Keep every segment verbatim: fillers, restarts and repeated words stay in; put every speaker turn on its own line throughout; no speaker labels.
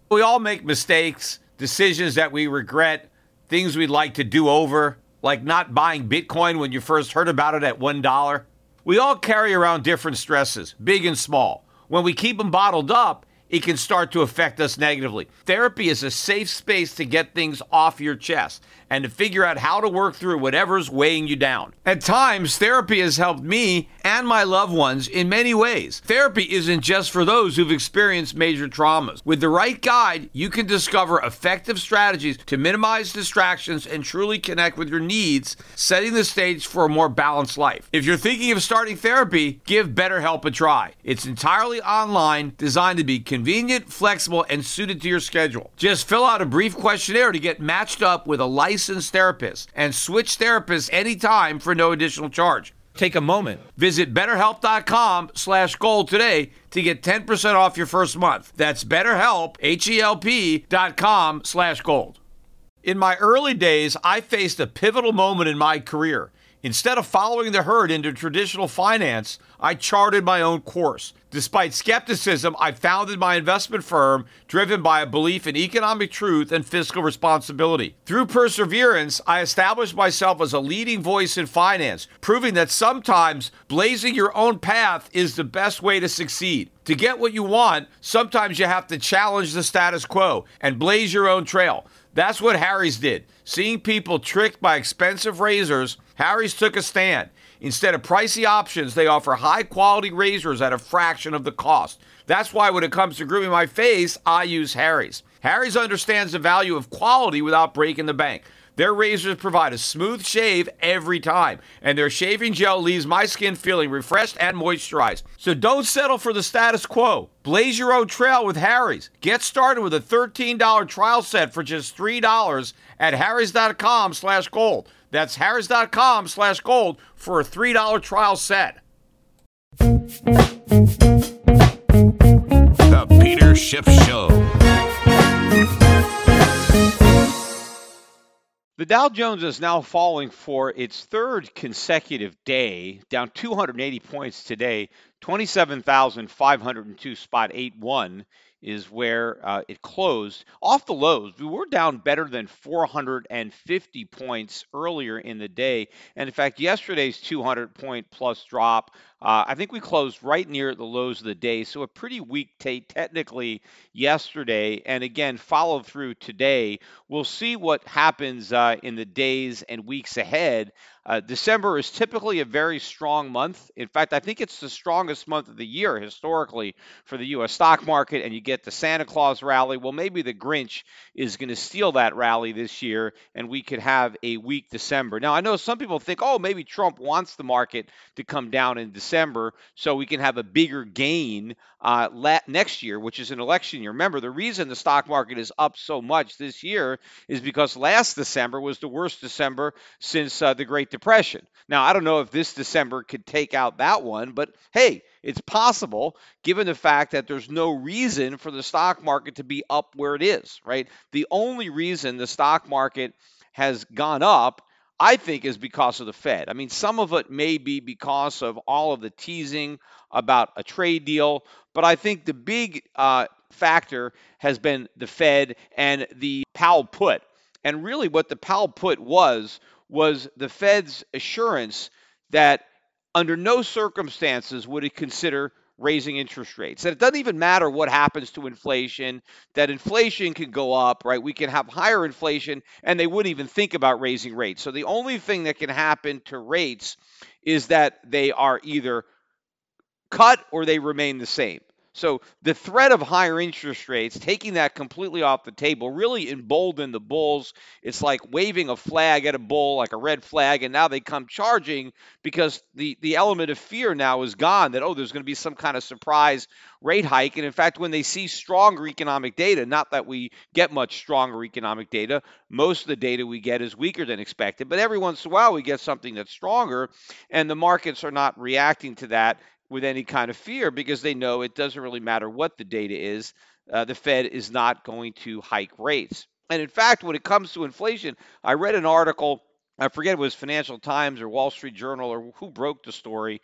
We all make mistakes, decisions that we regret, things we'd like to do over, like not buying Bitcoin when you first heard about it at one dollar. We all carry around different stresses, big and small. When we keep them bottled up, it can start to affect us negatively. Therapy is a safe space to get things off your chest and to figure out how to work through whatever's weighing you down. At times, therapy has helped me and my loved ones in many ways. Therapy isn't just for those who've experienced major traumas. With the right guide, you can discover effective strategies to minimize distractions and truly connect with your needs, setting the stage for a more balanced life. If you're thinking of starting therapy, give BetterHelp a try. It's entirely online, designed to be convenient Convenient, flexible, and suited to your schedule. Just fill out a brief questionnaire to get matched up with a licensed therapist and switch therapists anytime for no additional charge. Take a moment. Visit betterhelp.com slash gold today to get ten percent off your first month. That's betterhelp, H-E-L-P dot com slash gold. In my early days, I faced a pivotal moment in my career. Instead of following the herd into traditional finance, I charted my own course. Despite skepticism, I founded my investment firm driven by a belief in economic truth and fiscal responsibility. Through perseverance, I established myself as a leading voice in finance, proving that sometimes blazing your own path is the best way to succeed. To get what you want, sometimes you have to challenge the status quo and blaze your own trail. That's what Harry's did. Seeing people tricked by expensive razors, Harry's took a stand. Instead of pricey options, they offer high-quality razors at a fraction of the cost. That's why when it comes to grooming my face, I use Harry's. Harry's understands the value of quality without breaking the bank. Their razors provide a smooth shave every time, and their shaving gel leaves my skin feeling refreshed and moisturized. So don't settle for the status quo. Blaze your own trail with Harry's. Get started with a thirteen dollars trial set for just three dollars at harrys.com slash gold. That's harrys.com slash gold for a three dollars trial set.
The Peter Schiff Show.
The Dow Jones is now falling for its third consecutive day, down two hundred eighty points today. twenty-seven thousand five hundred two spot eight one is where uh, it closed. Off the lows, we were down better than four hundred fifty points earlier in the day. And in fact, yesterday's two hundred point plus drop, uh, I think we closed right near the lows of the day. So a pretty weak day technically yesterday. And again, follow through today. We'll see what happens uh, in the days and weeks ahead. Uh, December is typically a very strong month. In fact, I think it's the strongest month of the year historically for the U S stock market, and you get the Santa Claus rally. Well, maybe the Grinch is going to steal that rally this year, and we could have a weak December. Now, I know some people think, oh, maybe Trump wants the market to come down in December so we can have a bigger gain uh, la- next year, which is an election year. Remember, the reason the stock market is up so much this year is because last December was the worst December since uh, the Great Depression. Now, I don't know if this December could take out that one, but hey, it's possible given the fact that there's no reason for the stock market to be up where it is, right? The only reason the stock market has gone up, I think, is because of the Fed. I mean, some of it may be because of all of the teasing about a trade deal, but I think the big uh, factor has been the Fed and the Powell put. And really what the Powell put was, was the Fed's assurance that under no circumstances would it consider raising interest rates. That it doesn't even matter what happens to inflation, that inflation can go up, right? We can have higher inflation, and they wouldn't even think about raising rates. So the only thing that can happen to rates is that they are either cut or they remain the same. So the threat of higher interest rates, taking that completely off the table, really emboldened the bulls. It's like waving a flag at a bull, like a red flag, and now they come charging because the, the element of fear now is gone that, oh, there's going to be some kind of surprise rate hike. And in fact, when they see stronger economic data, not that we get much stronger economic data, most of the data we get is weaker than expected, but every once in a while we get something that's stronger, and the markets are not reacting to that with any kind of fear because they know it doesn't really matter what the data is. Uh, the Fed is not going to hike rates. And in fact, when it comes to inflation, I read an article, I forget if it was Financial Times or Wall Street Journal or who broke the story,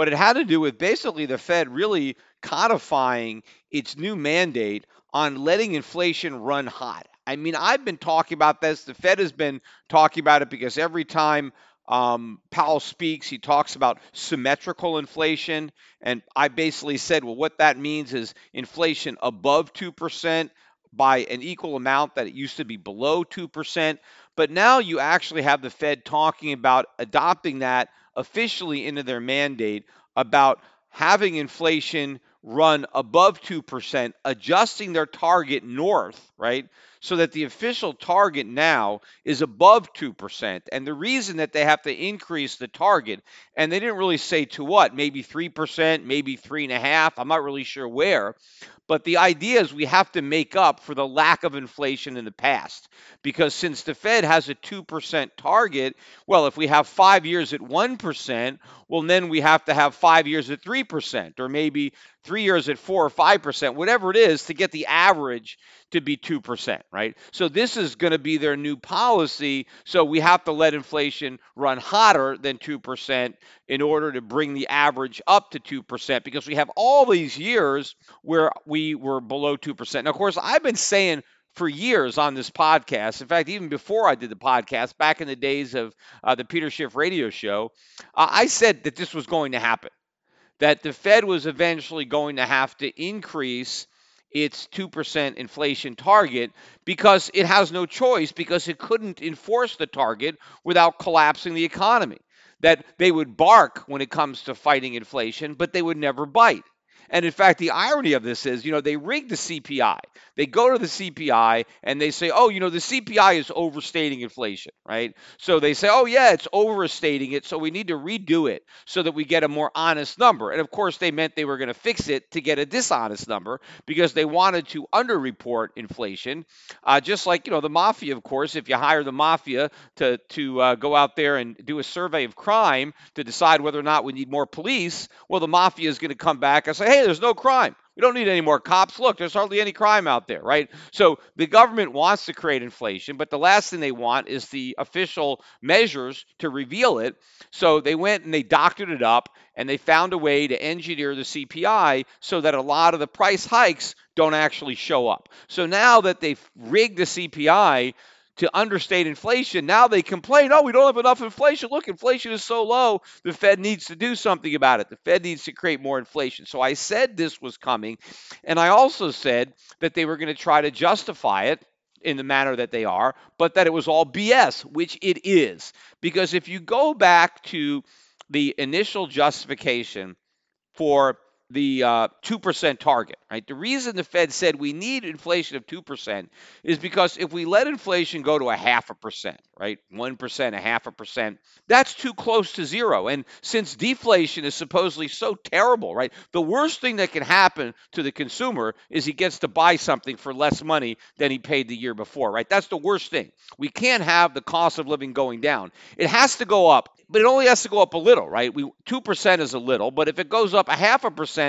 but it had to do with basically the Fed really codifying its new mandate on letting inflation run hot. I mean, I've been talking about this. The Fed has been talking about it because every time um, Powell speaks, he talks about symmetrical inflation. And I basically said, well, what that means is inflation above two percent by an equal amount that it used to be below two percent. But now you actually have the Fed talking about adopting that officially into their mandate about having inflation run above two percent, adjusting their target north, right? So that the official target now is above two percent. And the reason that they have to increase the target, and they didn't really say to what, maybe three percent, maybe three and a half, I'm not really sure where. But the idea is we have to make up for the lack of inflation in the past. Because since the Fed has a two percent target, well, if we have five years at one percent, well, then we have to have five years at three percent, or maybe three years at four or five percent, whatever it is, to get the average to be two percent, right? So this is going to be their new policy. So we have to let inflation run hotter than two percent in order to bring the average up to two percent, because we have all these years where we were below two percent. Now, of course, I've been saying for years on this podcast, in fact, even before I did the podcast, back in the days of uh, the Peter Schiff radio show, uh, I said that this was going to happen, that the Fed was eventually going to have to increase its two percent inflation target because it has no choice, because it couldn't enforce the target without collapsing the economy. That they would bark when it comes to fighting inflation, but they would never bite. And in fact, the irony of this is, you know, they rig the C P I. They go to the C P I and they say, oh, you know, the C P I is overstating inflation, right? So they say, oh, yeah, it's overstating it, so we need to redo it so that we get a more honest number. And of course, they meant they were going to fix it to get a dishonest number because they wanted to underreport inflation. Uh, just like, you know, the mafia, of course, if you hire the mafia to, to uh, go out there and do a survey of crime to decide whether or not we need more police, well, the mafia is going to come back and say, hey, there's no crime. We don't need any more cops. Look, there's hardly any crime out there, right? So the government wants to create inflation, but the last thing they want is the official measures to reveal it. So they went and they doctored it up, and they found a way to engineer the C P I so that a lot of the price hikes don't actually show up. So now that they've rigged the C P I to understate inflation, now they complain, oh, we don't have enough inflation. Look, inflation is so low, the Fed needs to do something about it. The Fed needs to create more inflation. So I said this was coming, and I also said that they were going to try to justify it in the manner that they are, but that it was all B S, which it is. Because if you go back to the initial justification for the uh, two percent target, right? The reason the Fed said we need inflation of two percent is because if we let inflation go to a half a percent, right? one percent, a half a percent, that's too close to zero. And since deflation is supposedly so terrible, right? The worst thing that can happen to the consumer is he gets to buy something for less money than he paid the year before, right? That's the worst thing. We can't have the cost of living going down. It has to go up, but it only has to go up a little, right? We two percent is a little, but if it goes up a half a percent,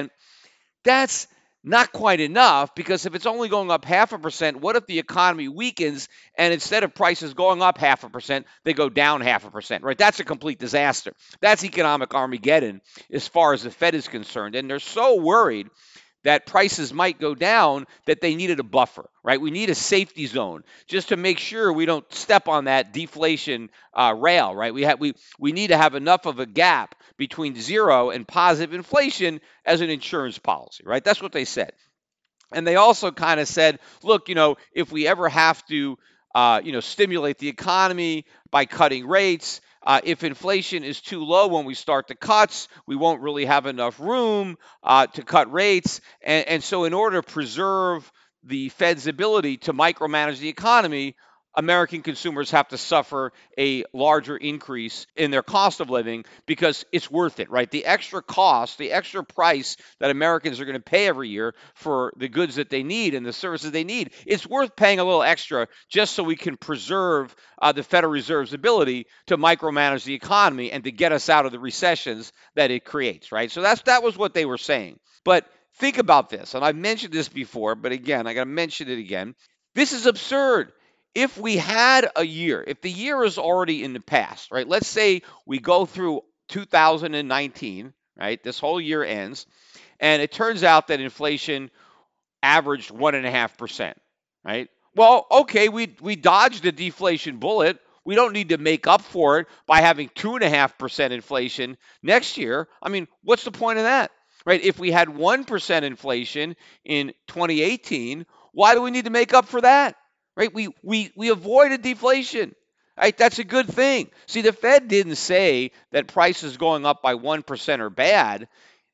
that's not quite enough, because if it's only going up half a percent, what if the economy weakens and instead of prices going up half a percent, they go down half a percent, right? That's a complete disaster. That's economic Armageddon as far as the Fed is concerned. And they're so worried that prices might go down that they needed a buffer, right? We need a safety zone just to make sure we don't step on that deflation uh, rail, right? We have we we need to have enough of a gap between zero and positive inflation as an insurance policy, right? That's what they said. And they also kind of said, look, you know, if we ever have to, uh, you know, stimulate the economy by cutting rates, Uh, if inflation is too low when we start the cuts, we won't really have enough room uh, to cut rates. And, and so in order to preserve the Fed's ability to micromanage the economy, American consumers have to suffer a larger increase in their cost of living because it's worth it, right? The extra cost, the extra price that Americans are going to pay every year for the goods that they need and the services they need, it's worth paying a little extra just so we can preserve uh, the Federal Reserve's ability to micromanage the economy and to get us out of the recessions that it creates, right? So that's that was what they were saying. But think about this, and I've mentioned this before, but again, I got to mention it again. This is absurd. If we had a year, if the year is already in the past, right? Let's say we go through two thousand nineteen, right? This whole year ends. And it turns out that inflation averaged one and a half percent, right? Well, okay, we we dodged a deflation bullet. We don't need to make up for it by having two and a half percent inflation next year. I mean, what's the point of that, right? If we had one percent inflation in twenty eighteen, why do we need to make up for that, right? We we we avoided deflation. Right, that's a good thing. See, the Fed didn't say that prices going up by one percent are bad.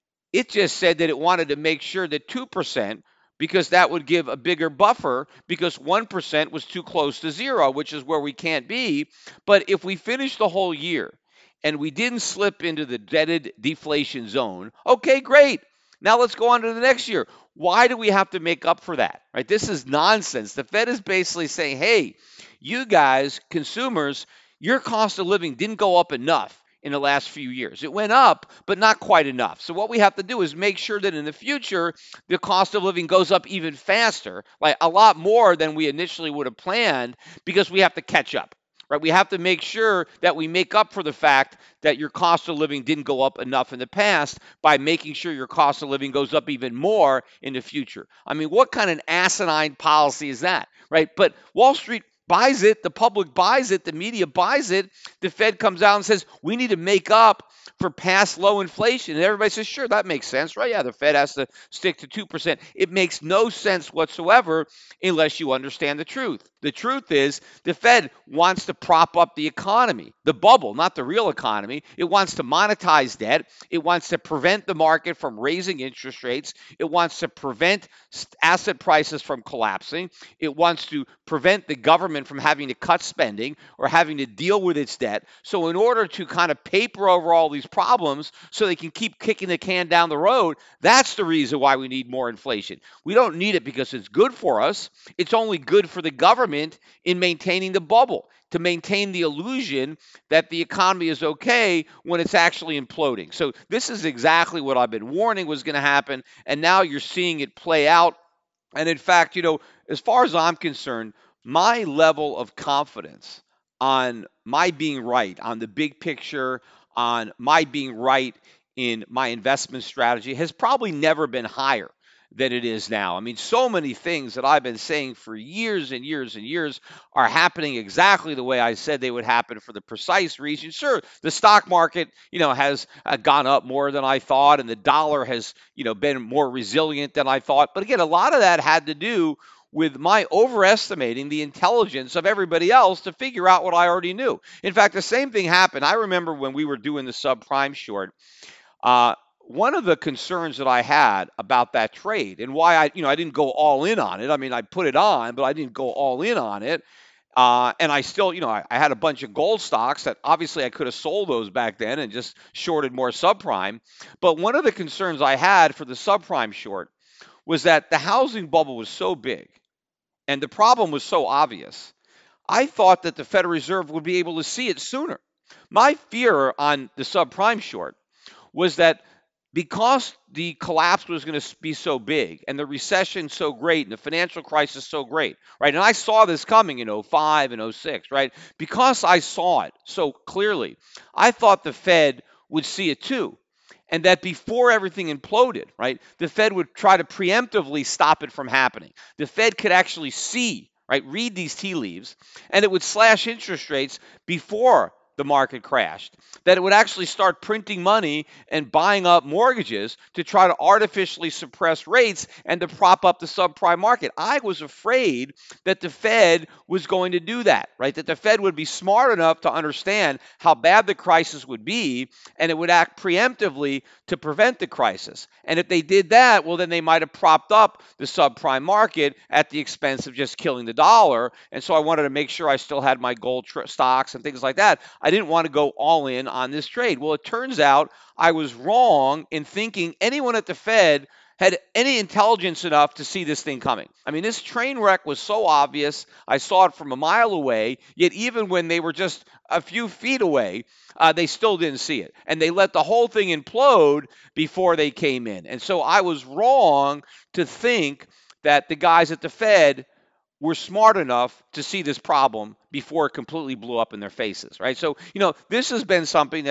It just said that it wanted to make sure that two percent, because that would give a bigger buffer, because one percent was too close to zero, which is where we can't be. But if we finish the whole year and we didn't slip into the dreaded deflation zone, okay, great. Now let's go on to the next year. Why do we have to make up for that? Right? This is nonsense. The Fed is basically saying, hey, you guys, consumers, your cost of living didn't go up enough in the last few years. It went up, but not quite enough. So what we have to do is make sure that in the future, the cost of living goes up even faster, like a lot more than we initially would have planned, because we have to catch up. Right? We have to make sure that we make up for the fact that your cost of living didn't go up enough in the past by making sure your cost of living goes up even more in the future. I mean, what kind of asinine policy is that, right? But Wall Street buys it, the public buys it, the media buys it. The Fed comes out and says, we need to make up for past low inflation. And everybody says, sure, that makes sense, right? Yeah, the Fed has to stick to two percent. It makes no sense whatsoever unless you understand the truth. The truth is the Fed wants to prop up the economy, the bubble, not the real economy. It wants to monetize debt. It wants to prevent the market from raising interest rates. It wants to prevent asset prices from collapsing. It wants to prevent the government from having to cut spending or having to deal with its debt. So in order to kind of paper over all these problems so they can keep kicking the can down the road, that's the reason why we need more inflation. We don't need it because it's good for us. It's only good for the government in maintaining the bubble, to maintain the illusion that the economy is okay when it's actually imploding. So this is exactly what I've been warning was going to happen, and now you're seeing it play out. And in fact, you know, as far as I'm concerned, my level of confidence on my being right, on the big picture, on my being right in my investment strategy has probably never been higher than it is now. I mean, so many things that I've been saying for years and years and years are happening exactly the way I said they would happen, for the precise reason. Sure, the stock market, you know, has uh, gone up more than I thought, and the dollar has, you know, been more resilient than I thought. But again, a lot of that had to do with my overestimating the intelligence of everybody else to figure out what I already knew. In fact, the same thing happened. I remember when we were doing the subprime short, uh, one of the concerns that I had about that trade, and why I, you know, I didn't go all in on it. I mean, I put it on, but I didn't go all in on it. Uh, and I still, you know, I, I had a bunch of gold stocks that obviously I could have sold those back then and just shorted more subprime. But one of the concerns I had for the subprime short was that the housing bubble was so big and the problem was so obvious. I thought that the Federal Reserve would be able to see it sooner. My fear on the subprime short was that because the collapse was going to be so big and the recession so great and the financial crisis so great, right? And I saw this coming in oh five and oh six, right? Because I saw it so clearly, I thought the Fed would see it too. And that before everything imploded, right, the Fed would try to preemptively stop it from happening. The Fed could actually see, right, read these tea leaves, and it would slash interest rates before the market crashed, that it would actually start printing money and buying up mortgages to try to artificially suppress rates and to prop up the subprime market. I was afraid that the Fed was going to do that, right? That the Fed would be smart enough to understand how bad the crisis would be, and it would act preemptively to prevent the crisis. And if they did that, well, then they might have propped up the subprime market at the expense of just killing the dollar. And so I wanted to make sure I still had my gold tr- stocks and things like that. I didn't want to go all in on this trade. Well, it turns out I was wrong in thinking anyone at the Fed had any intelligence enough to see this thing coming. I mean, this train wreck was so obvious. I saw it from a mile away, yet even when they were just a few feet away, uh, they still didn't see it. And they let the whole thing implode before they came in. And so I was wrong to think that the guys at the Fed were smart enough to see this problem before it completely blew up in their faces, right? So, you know, this has been something that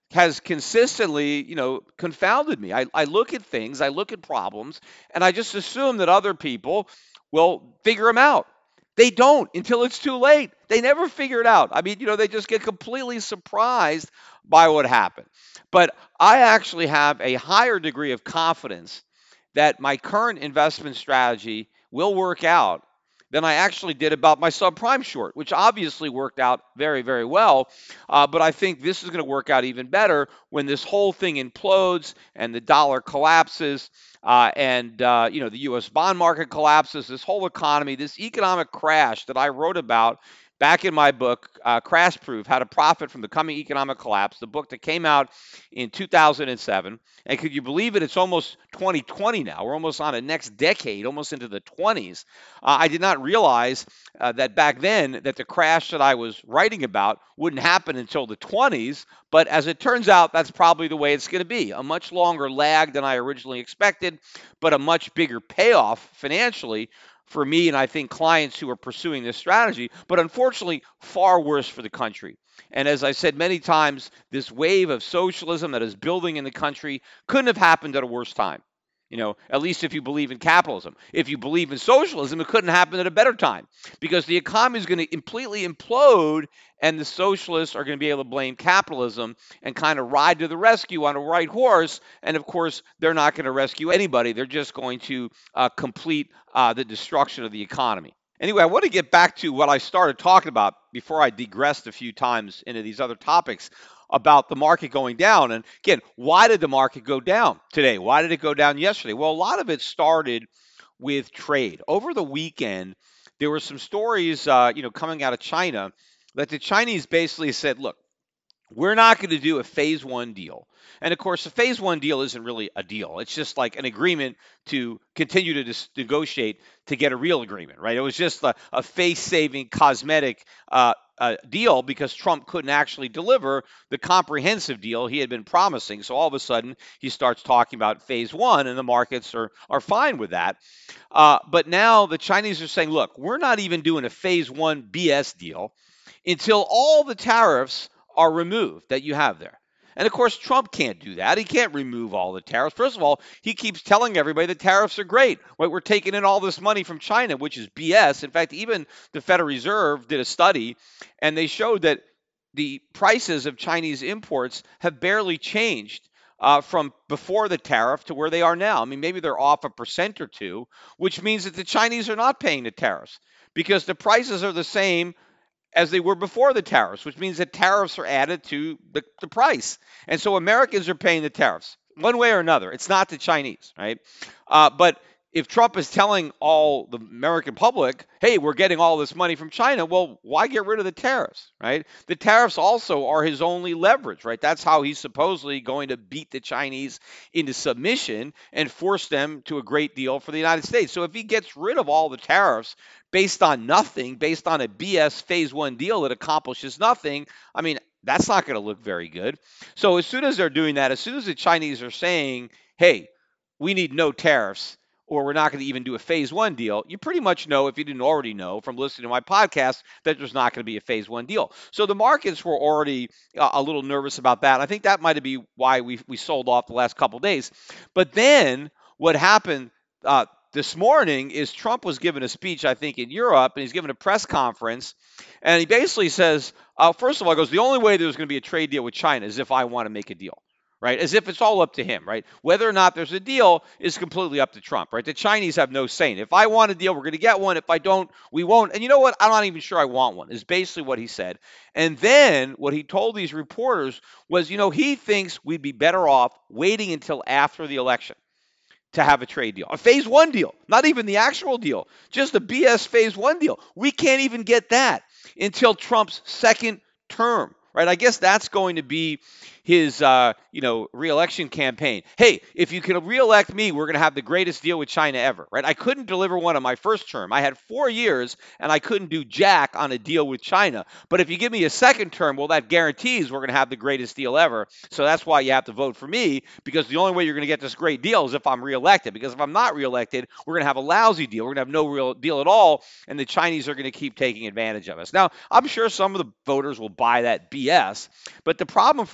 has consistently, you know, confounded me. I, I look at things, I look at problems, and I just assume that other people will figure them out. They don't until it's too late. They never figure it out. I mean, you know, they just get completely surprised by what happened. But I actually have a higher degree of confidence that my current investment strategy will work out than I actually did about my subprime short, which obviously worked out very, very well. Uh, but I think this is going to work out even better when this whole thing implodes and the dollar collapses uh, and uh, you know the U S bond market collapses. This whole economy, this economic crash that I wrote about back in my book, uh, Crash Proof: How to Profit from the Coming Economic Collapse, the book that came out in two thousand seven. And could you believe it? It's almost twenty twenty now. We're almost on a next decade, almost into the twenties. Uh, I did not realize uh, that back then that the crash that I was writing about wouldn't happen until the twenties. But as it turns out, that's probably the way it's going to be. A much longer lag than I originally expected, but a much bigger payoff financially for me and I think clients who are pursuing this strategy, but unfortunately far worse for the country. And as I said many times, this wave of socialism that is building in the country couldn't have happened at a worse time. You know, at least if you believe in capitalism. If you believe in socialism, it couldn't happen at a better time because the economy is going to completely implode and the socialists are going to be able to blame capitalism and kind of ride to the rescue on a white horse. And of course, they're not going to rescue anybody. They're just going to uh, complete uh, the destruction of the economy. Anyway, I want to get back to what I started talking about before I digressed a few times into these other topics about the market going down. And again, why did the market go down today? Why did it go down yesterday? Well, a lot of it started with trade. Over the weekend, there were some stories, uh, you know, coming out of China that the Chinese basically said, look, we're not going to do a phase one deal. And of course, a phase one deal isn't really a deal. It's just like an agreement to continue to dis- negotiate to get a real agreement, right? It was just a, a face-saving cosmetic uh, uh, deal because Trump couldn't actually deliver the comprehensive deal he had been promising. So all of a sudden, he starts talking about phase one, and the markets are, are fine with that. Uh, but now the Chinese are saying, look, we're not even doing a phase one B S deal until all the tariffs are removed that you have there. And of course, Trump can't do that. He can't remove all the tariffs. First of all, he keeps telling everybody the tariffs are great. Right? We're taking in all this money from China, which is B S. In fact, even the Federal Reserve did a study, and they showed that the prices of Chinese imports have barely changed uh, from before the tariff to where they are now. I mean, maybe they're off a percent or two, which means that the Chinese are not paying the tariffs because the prices are the same as they were before the tariffs, which means that tariffs are added to the, the price. And so Americans are paying the tariffs one way or another. It's not the Chinese, right? Uh, but if Trump is telling all the American public, hey, we're getting all this money from China, well, why get rid of the tariffs, right? The tariffs also are his only leverage, right? That's how he's supposedly going to beat the Chinese into submission and force them to a great deal for the United States. So if he gets rid of all the tariffs based on nothing, based on a B S phase one deal that accomplishes nothing, I mean, that's not going to look very good. So as soon as they're doing that, as soon as the Chinese are saying, hey, we need no tariffs, or we're not going to even do a phase one deal, you pretty much know, if you didn't already know from listening to my podcast, that there's not going to be a phase one deal. So the markets were already uh, a little nervous about that. I think that might be why we we sold off the last couple of days. But then what happened uh, this morning is Trump was giving a speech, I think, in Europe, and he's giving a press conference, and he basically says, uh, first of all, he goes, the only way there's going to be a trade deal with China is if I want to make a deal. Right? As if it's all up to him, right? Whether or not there's a deal is completely up to Trump, right? The Chinese have no say. If I want a deal, we're going to get one. If I don't, we won't. And you know what? I'm not even sure I want one, is basically what he said. And then what he told these reporters was, you know, he thinks we'd be better off waiting until after the election to have a trade deal, a phase one deal, not even the actual deal, just a B S phase one deal. We can't even get that until Trump's second term. Right, I guess that's going to be his, uh, you know, reelection campaign. Hey, if you can reelect me, we're going to have the greatest deal with China ever. Right? I couldn't deliver one on my first term. I had four years, and I couldn't do jack on a deal with China. But if you give me a second term, well, that guarantees we're going to have the greatest deal ever. So that's why you have to vote for me, because the only way you're going to get this great deal is if I'm reelected. Because if I'm not reelected, we're going to have a lousy deal. We're going to have no real deal at all, and the Chinese are going to keep taking advantage of us. Now, I'm sure some of the voters will buy that B S, but the problem for the market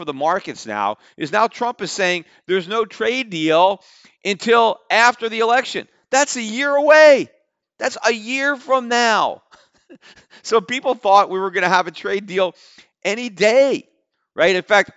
markets now is now Trump is saying there's no trade deal until after the election. That's a year away. That's a year from now. So people thought we were going to have a trade deal any day, right? In fact,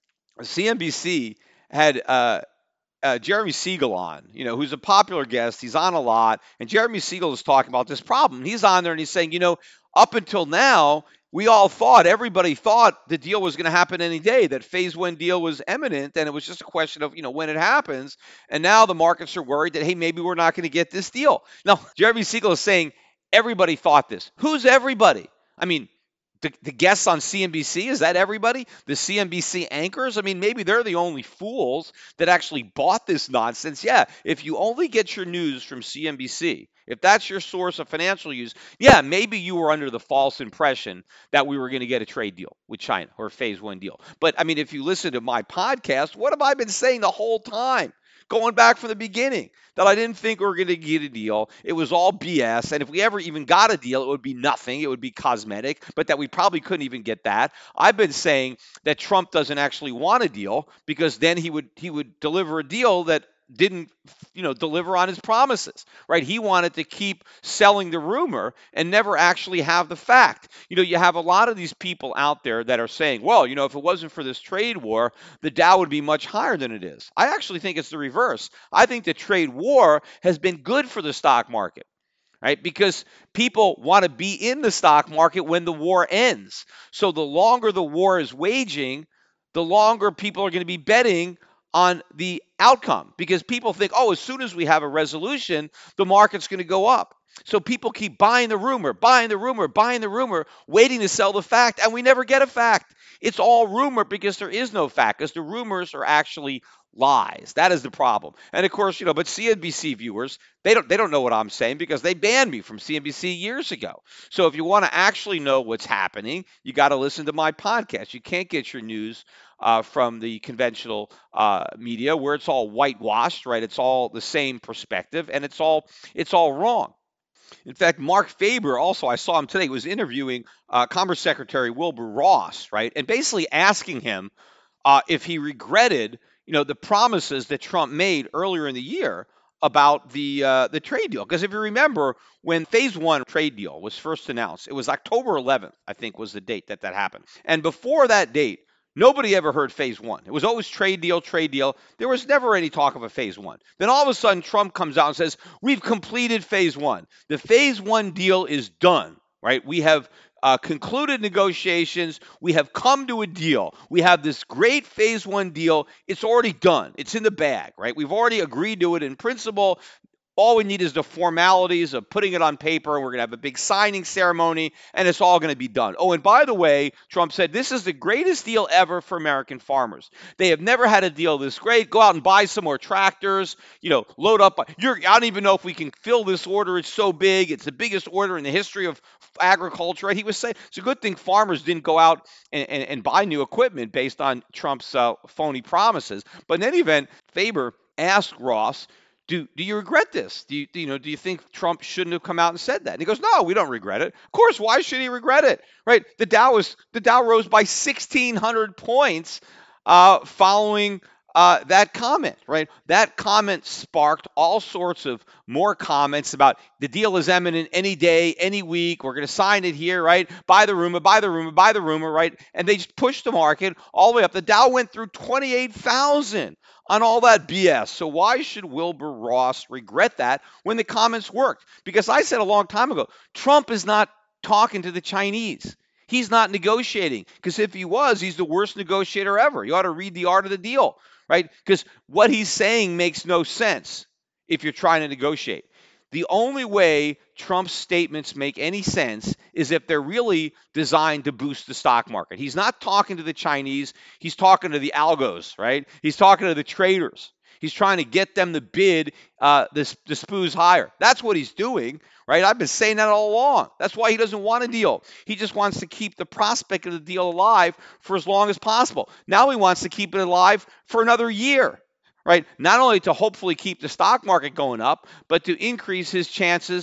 C N B C had uh, uh, Jeremy Siegel on, you know, who's a popular guest. He's on a lot. And Jeremy Siegel is talking about this problem. He's on there and he's saying, you know, up until now, we all thought, everybody thought the deal was going to happen any day, that phase one deal was imminent, and it was just a question of, you know, when it happens. And now the markets are worried that, hey, maybe we're not going to get this deal. Now, Jeremy Siegel is saying everybody thought this. Who's everybody? I mean, the, the guests on C N B C, is that everybody? The C N B C anchors? I mean, maybe they're the only fools that actually bought this nonsense. Yeah, if you only get your news from C N B C, if that's your source of financial use, yeah, maybe you were under the false impression that we were going to get a trade deal with China or a phase one deal. But I mean, if you listen to my podcast, what have I been saying the whole time? Going back from the beginning, that I didn't think we were going to get a deal. It was all B S. And if we ever even got a deal, it would be nothing. It would be cosmetic, but that we probably couldn't even get that. I've been saying that Trump doesn't actually want a deal because then he would he would deliver a deal that didn't, you know, deliver on his promises, right? He wanted to keep selling the rumor and never actually have the fact. You know, you have a lot of these people out there that are saying, well, you know, if it wasn't for this trade war, the Dow would be much higher than it is. I actually think it's the reverse. I think the trade war has been good for the stock market, right? Because people want to be in the stock market when the war ends. So the longer the war is waging, the longer people are going to be betting on the outcome, because people think, oh, as soon as we have a resolution, the market's going to go up. So people keep buying the rumor, buying the rumor, buying the rumor, waiting to sell the fact, and we never get a fact. It's all rumor because there is no fact, because the rumors are actually lies. That is the problem. And of course, you know, but C N B C viewers, they don't they don't know what I'm saying because they banned me from C N B C years ago. So if you want to actually know what's happening, you got to listen to my podcast. You can't get your news uh, from the conventional uh, media where it's all whitewashed, right? It's all the same perspective, and it's all it's all wrong. In fact, Mark Faber, also, I saw him today, was interviewing uh, Commerce Secretary Wilbur Ross, right, and basically asking him uh, if he regretted, you know, the promises that Trump made earlier in the year about the uh, the trade deal. Because if you remember, when phase one trade deal was first announced, it was October eleventh, I think, was the date that that happened. And before that date, nobody ever heard phase one. It was always trade deal, trade deal. There was never any talk of a phase one. Then all of a sudden, Trump comes out and says, we've completed phase one. The phase one deal is done, right? We have uh, concluded negotiations. We have come to a deal. We have this great phase one deal. It's already done. It's in the bag, right? We've already agreed to it in principle. All we need is the formalities of putting it on paper, and we're going to have a big signing ceremony, and it's all going to be done. Oh, and by the way, Trump said, this is the greatest deal ever for American farmers. They have never had a deal this great. Go out and buy some more tractors, you know, load up. You're, I don't even know if we can fill this order. It's so big. It's the biggest order in the history of agriculture. Right? He was saying it's a good thing farmers didn't go out and, and, and buy new equipment based on Trump's uh, phony promises. But in any event, Faber asked Ross, Do do you regret this? Do you, do you know? Do you think Trump shouldn't have come out and said that? And he goes, no, we don't regret it. Of course, why should he regret it? Right? The Dow was the Dow rose by sixteen hundred points uh, following uh, that comment. Right? That comment sparked all sorts of more comments about the deal is imminent any day, any week. We're going to sign it here. Right? Buy the rumor, buy the rumor, buy the rumor. Right? And they just pushed the market all the way up. The Dow went through twenty-eight thousand. On all that B S. So why should Wilbur Ross regret that when the comments worked? Because I said a long time ago, Trump is not talking to the Chinese. He's not negotiating. Because if he was, he's the worst negotiator ever. You ought to read The Art of the Deal, right? Because what he's saying makes no sense if you're trying to negotiate. The only way Trump's statements make any sense is if they're really designed to boost the stock market. He's not talking to the Chinese. He's talking to the algos, right? He's talking to the traders. He's trying to get them to bid uh, the, the S P Ys higher. That's what he's doing, right? I've been saying that all along. That's why he doesn't want a deal. He just wants to keep the prospect of the deal alive for as long as possible. Now he wants to keep it alive for another year. Right? Not only to hopefully keep the stock market going up, but to increase his chances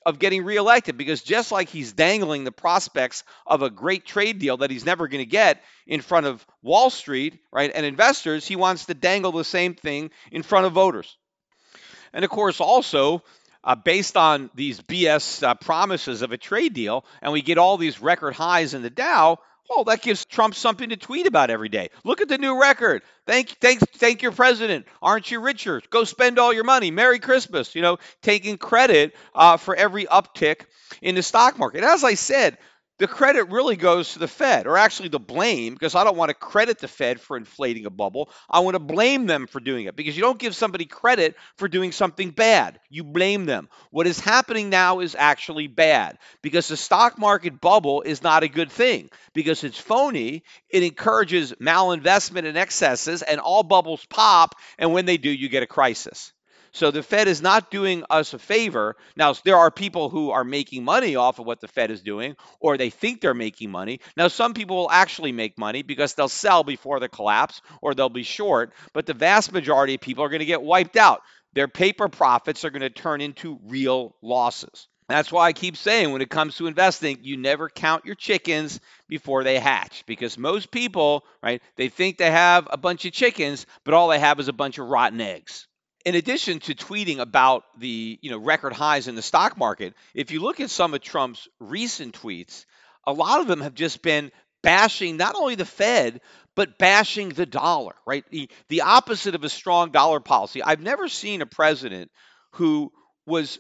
of getting reelected, because just like he's dangling the prospects of a great trade deal that he's never going to get in front of Wall Street, right, and investors, he wants to dangle the same thing in front of voters. And of course, also, uh, based on these B S uh, promises of a trade deal, and we get all these record highs in the Dow, well, that gives Trump something to tweet about every day. Look at the new record. Thank, thank, thank your president. Aren't you richer? Go spend all your money. Merry Christmas. You know, taking credit uh, for every uptick in the stock market. As I said, the credit really goes to the Fed, or actually the blame, because I don't want to credit the Fed for inflating a bubble. I want to blame them for doing it, because you don't give somebody credit for doing something bad. You blame them. What is happening now is actually bad, because the stock market bubble is not a good thing, because it's phony. It encourages malinvestment and excesses, and all bubbles pop, and when they do, you get a crisis. So the Fed is not doing us a favor. Now, there are people who are making money off of what the Fed is doing, or they think they're making money. Now, some people will actually make money because they'll sell before the collapse, or they'll be short, but the vast majority of people are going to get wiped out. Their paper profits are going to turn into real losses. That's why I keep saying, when it comes to investing, you never count your chickens before they hatch, because most people, right, they think they have a bunch of chickens, but all they have is a bunch of rotten eggs. In addition to tweeting about the, you know, record highs in the stock market, if you look at some of Trump's recent tweets, a lot of them have just been bashing not only the Fed, but bashing the dollar, right? The, the opposite of a strong dollar policy. I've never seen a president who was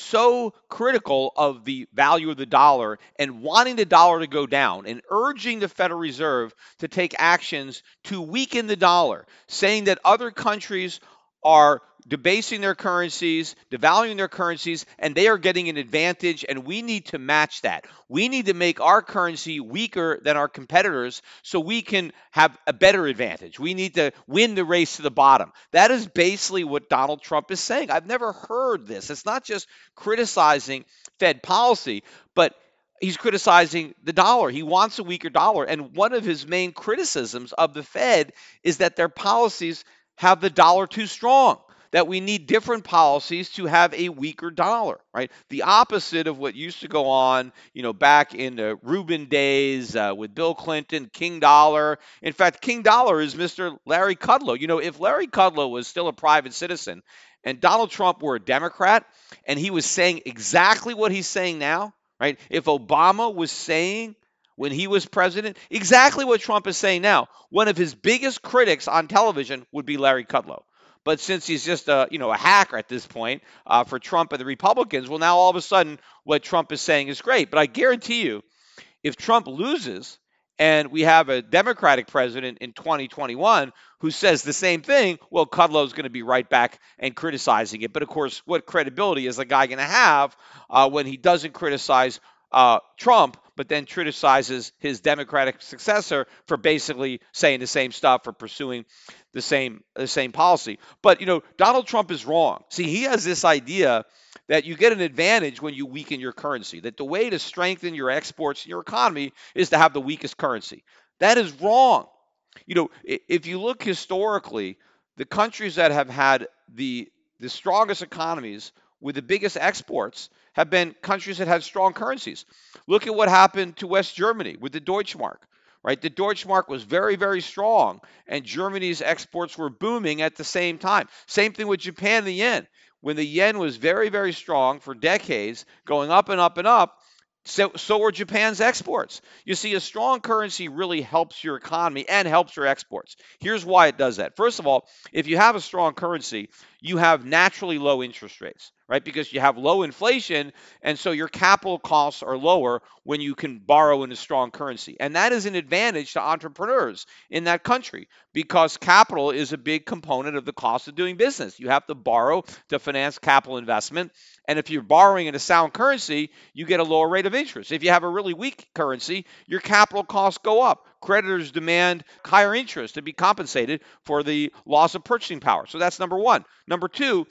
so critical of the value of the dollar and wanting the dollar to go down and urging the Federal Reserve to take actions to weaken the dollar, saying that other countries are debasing their currencies, devaluing their currencies, and they are getting an advantage, and we need to match that. We need to make our currency weaker than our competitors so we can have a better advantage. We need to win the race to the bottom. That is basically what Donald Trump is saying. I've never heard this. It's not just criticizing Fed policy, but he's criticizing the dollar. He wants a weaker dollar, and one of his main criticisms of the Fed is that their policies have the dollar too strong, that we need different policies to have a weaker dollar, right? The opposite of what used to go on, you know, back in the Rubin days uh, with Bill Clinton, King Dollar. In fact, King Dollar is Mister Larry Kudlow. You know, if Larry Kudlow was still a private citizen and Donald Trump were a Democrat and he was saying exactly what he's saying now, right? If Obama was saying when he was president, exactly what Trump is saying now, one of his biggest critics on television would be Larry Kudlow. But since he's just a, you know, a hacker at this point uh, for Trump and the Republicans, well, now all of a sudden what Trump is saying is great. But I guarantee you, if Trump loses and we have a Democratic president in twenty twenty-one who says the same thing, well, Kudlow is going to be right back and criticizing it. But of course, what credibility is the guy going to have uh, when he doesn't criticize uh, Trump, but then criticizes his Democratic successor for basically saying the same stuff or pursuing the same the same policy? But, you know, Donald Trump is wrong. See, he has this idea that you get an advantage when you weaken your currency, that the way to strengthen your exports and your economy is to have the weakest currency. That is wrong. You know, if you look historically, the countries that have had the the strongest economies with the biggest exports have been countries that had strong currencies. Look at what happened to West Germany with the Deutschmark, right? The Deutschmark was very, very strong, and Germany's exports were booming at the same time. Same thing with Japan, the yen. When the yen was very, very strong for decades, going up and up and up, so, so were Japan's exports. You see, a strong currency really helps your economy and helps your exports. Here's why it does that. First of all, if you have a strong currency, you have naturally low interest rates, right? Because you have low inflation, and so your capital costs are lower when you can borrow in a strong currency. And that is an advantage to entrepreneurs in that country because capital is a big component of the cost of doing business. You have to borrow to finance capital investment. And if you're borrowing in a sound currency, you get a lower rate of interest. If you have a really weak currency, your capital costs go up. Creditors demand higher interest to be compensated for the loss of purchasing power. So that's number one. Number two,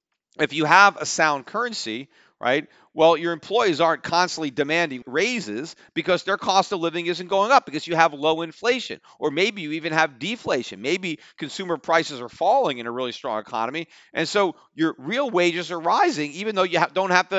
if you have a sound currency, right, well, your employees aren't constantly demanding raises because their cost of living isn't going up because you have low inflation. Or maybe you even have deflation. Maybe consumer prices are falling in a really strong economy. And so your real wages are rising even though you ha- don't have to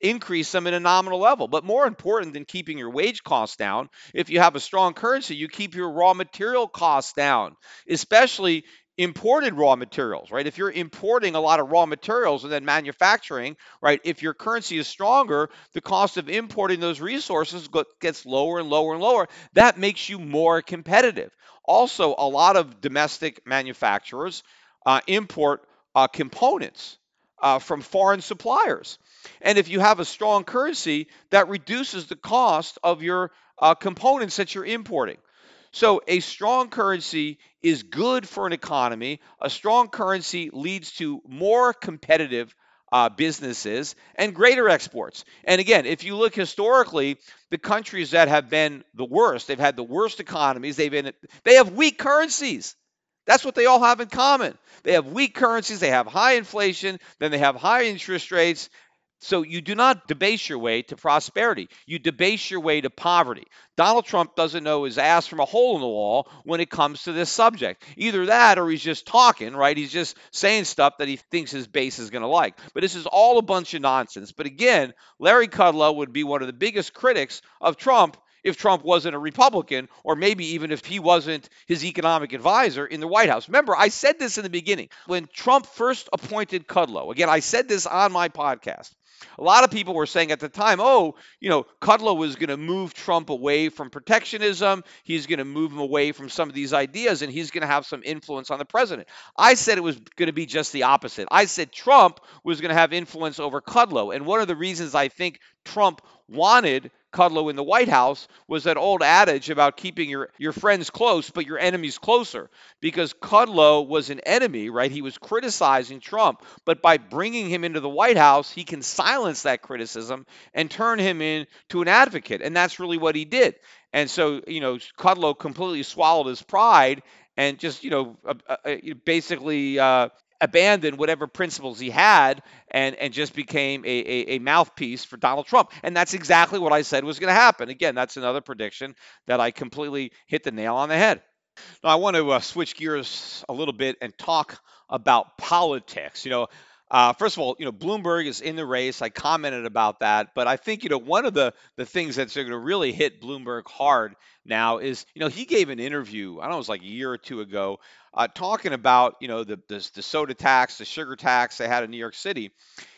increase them in a nominal level. But more important than keeping your wage costs down, if you have a strong currency, you keep your raw material costs down, especially imported raw materials, right? If you're importing a lot of raw materials and then manufacturing, right? If your currency is stronger, the cost of importing those resources gets lower and lower and lower. That makes you more competitive. Also, a lot of domestic manufacturers uh, import uh, components uh, from foreign suppliers. And if you have a strong currency, that reduces the cost of your uh, components that you're importing. So a strong currency is good for an economy. A strong currency leads to more competitive uh, businesses and greater exports. And again, if you look historically, the countries that have been the worst, they've had the worst economies. They've been they have weak currencies. That's what they all have in common. They have weak currencies. They have high inflation. Then they have high interest rates. So you do not debase your way to prosperity. You debase your way to poverty. Donald Trump doesn't know his ass from a hole in the wall when it comes to this subject. Either that or he's just talking, right? He's just saying stuff that he thinks his base is going to like. But this is all a bunch of nonsense. But again, Larry Kudlow would be one of the biggest critics of Trump if Trump wasn't a Republican, or maybe even if he wasn't his economic advisor in the White House. Remember, I said this in the beginning. When Trump first appointed Kudlow, again, I said this on my podcast. A lot of people were saying at the time, oh, you know, Kudlow was going to move Trump away from protectionism. He's going to move him away from some of these ideas, and he's going to have some influence on the president. I said it was going to be just the opposite. I said Trump was going to have influence over Kudlow. And one of the reasons I think Trump wanted Kudlow in the White House was that old adage about keeping your, your friends close, but your enemies closer. Because Kudlow was an enemy, right? He was criticizing Trump. But by bringing him into the White House, he can silence that criticism and turn him into an advocate. And that's really what he did. And so, you know, Kudlow completely swallowed his pride and just, you know, uh, uh, basically uh, abandoned whatever principles he had and, and just became a, a, a mouthpiece for Donald Trump. And that's exactly what I said was going to happen. Again, that's another prediction that I completely hit the nail on the head. Now, I want to uh, switch gears a little bit and talk about politics. You know, uh, first of all, you know, Bloomberg is in the race. I commented about that. But I think, you know, one of the, the things that's going to really hit Bloomberg hard now is, you know, he gave an interview, I don't know, it was like a year or two ago, uh, talking about, you know, the, the the soda tax, the sugar tax they had in New York City.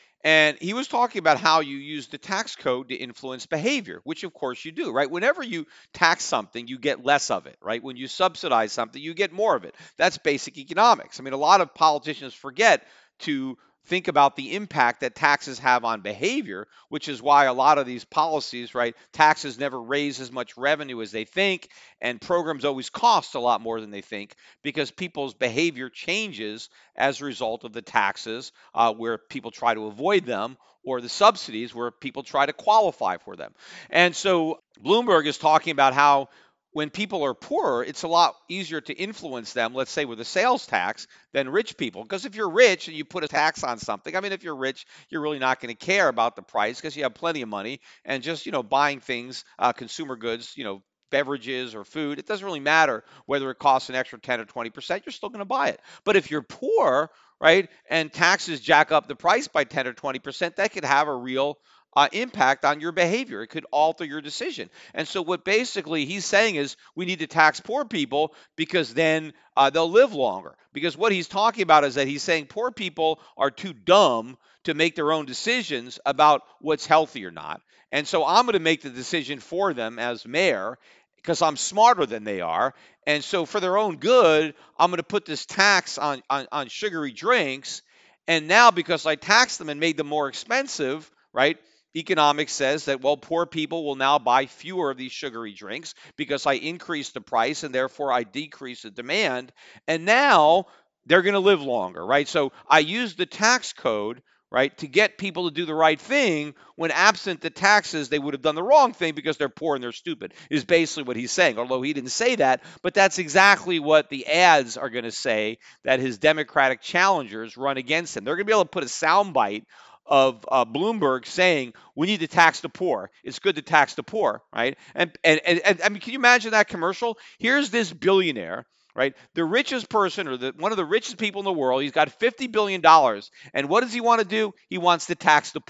And he was talking about how you use the tax code to influence behavior, which of course you do, right? Whenever you tax something, you get less of it, right? When you subsidize something, you get more of it. That's basic economics. I mean, a lot of politicians forget to think about the impact that taxes have on behavior, which is why a lot of these policies, right, taxes never raise as much revenue as they think, and programs always cost a lot more than they think because people's behavior changes as a result of the taxes, uh, where people try to avoid them, or the subsidies where people try to qualify for them. And so Bloomberg is talking about how when people are poorer, it's a lot easier to influence them, let's say with a sales tax, than rich people. Because if you're rich and you put a tax on something, I mean, if you're rich, you're really not going to care about the price because you have plenty of money and just, you know, buying things, uh, consumer goods, you know, beverages or food. It doesn't really matter whether it costs an extra ten or twenty percent, you're still going to buy it. But if you're poor, right, and taxes jack up the price by ten or twenty percent, that could have a real Uh, impact on your behavior. It could alter your decision. And so what basically he's saying is we need to tax poor people because then uh, they'll live longer. Because what he's talking about is that he's saying poor people are too dumb to make their own decisions about what's healthy or not. And so I'm going to make the decision for them as mayor because I'm smarter than they are. And so for their own good, I'm going to put this tax on, on, on sugary drinks. And now because I taxed them and made them more expensive, right? Economics says that, well, poor people will now buy fewer of these sugary drinks because I increased the price and therefore I decrease the demand. And now they're going to live longer, right? So I use the tax code, right, to get people to do the right thing when absent the taxes, they would have done the wrong thing because they're poor and they're stupid, is basically what he's saying. Although he didn't say that, but that's exactly what the ads are going to say that his Democratic challengers run against him. They're going to be able to put a soundbite of uh, Bloomberg saying we need to tax the poor. It's good to tax the poor, right? And, and and and I mean, can you imagine that commercial? Here's this billionaire, right? The richest person, or the one of the richest people in the world. He's got fifty billion dollars, and what does he want to do? He wants to tax the poor,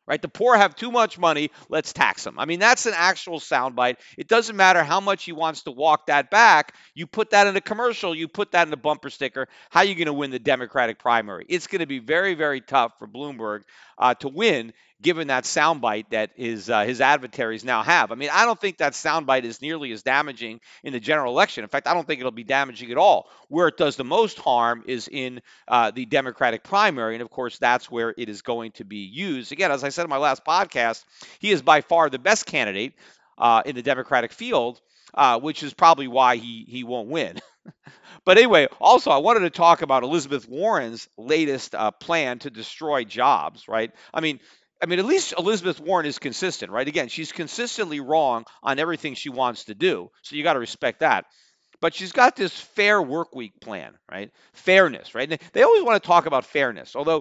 right? The poor have too much money, let's tax them. I mean, that's an actual soundbite. It doesn't matter how much he wants to walk that back. You put that in a commercial, you put that in a bumper sticker. How are you going to win the Democratic primary? It's going to be very, very tough for Bloomberg uh, to win, given that soundbite that his uh, his adversaries now have. I mean, I don't think that soundbite is nearly as damaging in the general election. In fact, I don't think it'll be damaging at all. Where it does the most harm is in uh, the Democratic primary, and of course, that's where it is going to be used. Again, as I said in my last podcast, he is by far the best candidate uh, in the Democratic field, uh, which is probably why he he won't win. But anyway, also, I wanted to talk about Elizabeth Warren's latest uh, plan to destroy jobs, right? I mean, I mean, at least Elizabeth Warren is consistent, right? Again, she's consistently wrong on everything she wants to do. So you got to respect that. But she's got this fair work week plan, right? Fairness, right? They always want to talk about fairness, although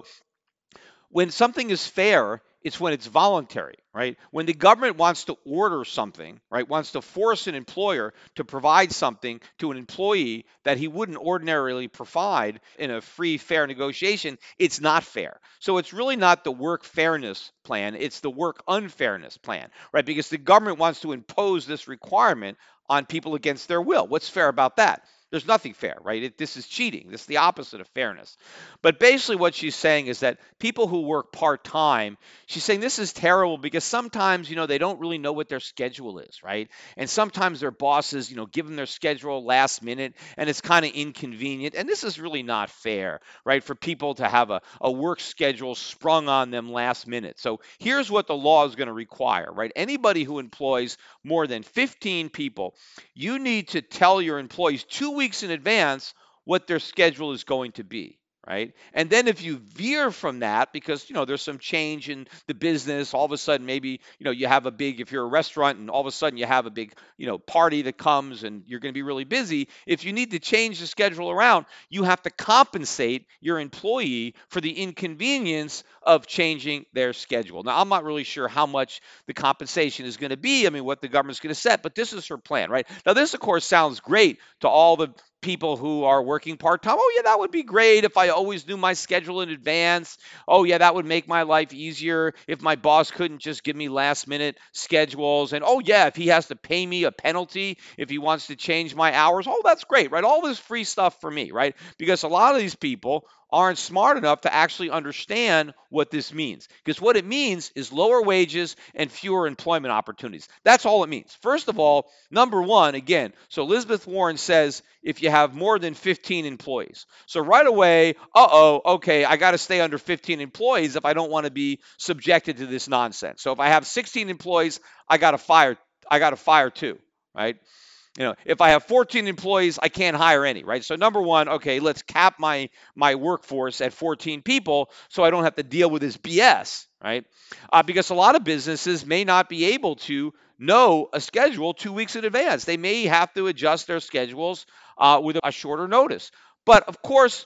when something is fair, it's when it's voluntary, right? When the government wants to order something, right, wants to force an employer to provide something to an employee that he wouldn't ordinarily provide in a free, fair negotiation, it's not fair. So it's really not the work fairness plan, it's the work unfairness plan, right? Because the government wants to impose this requirement on people against their will. What's fair about that? There's nothing fair, right? It, this is cheating. This is the opposite of fairness. But basically what she's saying is that people who work part-time, she's saying this is terrible because sometimes, you know, they don't really know what their schedule is, right? And sometimes their bosses, you know, give them their schedule last minute and it's kind of inconvenient. And this is really not fair, right? For people to have a, a work schedule sprung on them last minute. So here's what the law is going to require, right? Anybody who employs more than fifteen people, you need to tell your employees two weeks in advance what their schedule is going to be, right? And then if you veer from that because, you know, there's some change in the business, all of a sudden maybe, you know, you have a big, if you're a restaurant and all of a sudden you have a big, you know, party that comes and you're going to be really busy, if you need to change the schedule around, you have to compensate your employee for the inconvenience of changing their schedule. Now, I'm not really sure how much the compensation is going to be. I mean, what the government's going to set, but this is her plan, right? Now, this, of course, sounds great to all the people who are working part-time. Oh, yeah, that would be great if I always knew my schedule in advance. Oh, yeah, that would make my life easier if my boss couldn't just give me last-minute schedules. And, oh, yeah, if he has to pay me a penalty if he wants to change my hours. Oh, that's great, right? All this free stuff for me, right? Because a lot of these people aren't smart enough to actually understand what this means. Because what it means is lower wages and fewer employment opportunities. That's all it means. First of all, number one, again, so Elizabeth Warren says if you have more than fifteen employees. So right away, uh-oh, okay, I got to stay under fifteen employees if I don't want to be subjected to this nonsense. So if I have sixteen employees, I got to fire, I got to fire two, right? You know, if I have fourteen employees, I can't hire any, right? So number one, okay, let's cap my my workforce at fourteen people so I don't have to deal with this B S, right? Uh, because a lot of businesses may not be able to know a schedule two weeks in advance. They may have to adjust their schedules uh, with a shorter notice. But of course,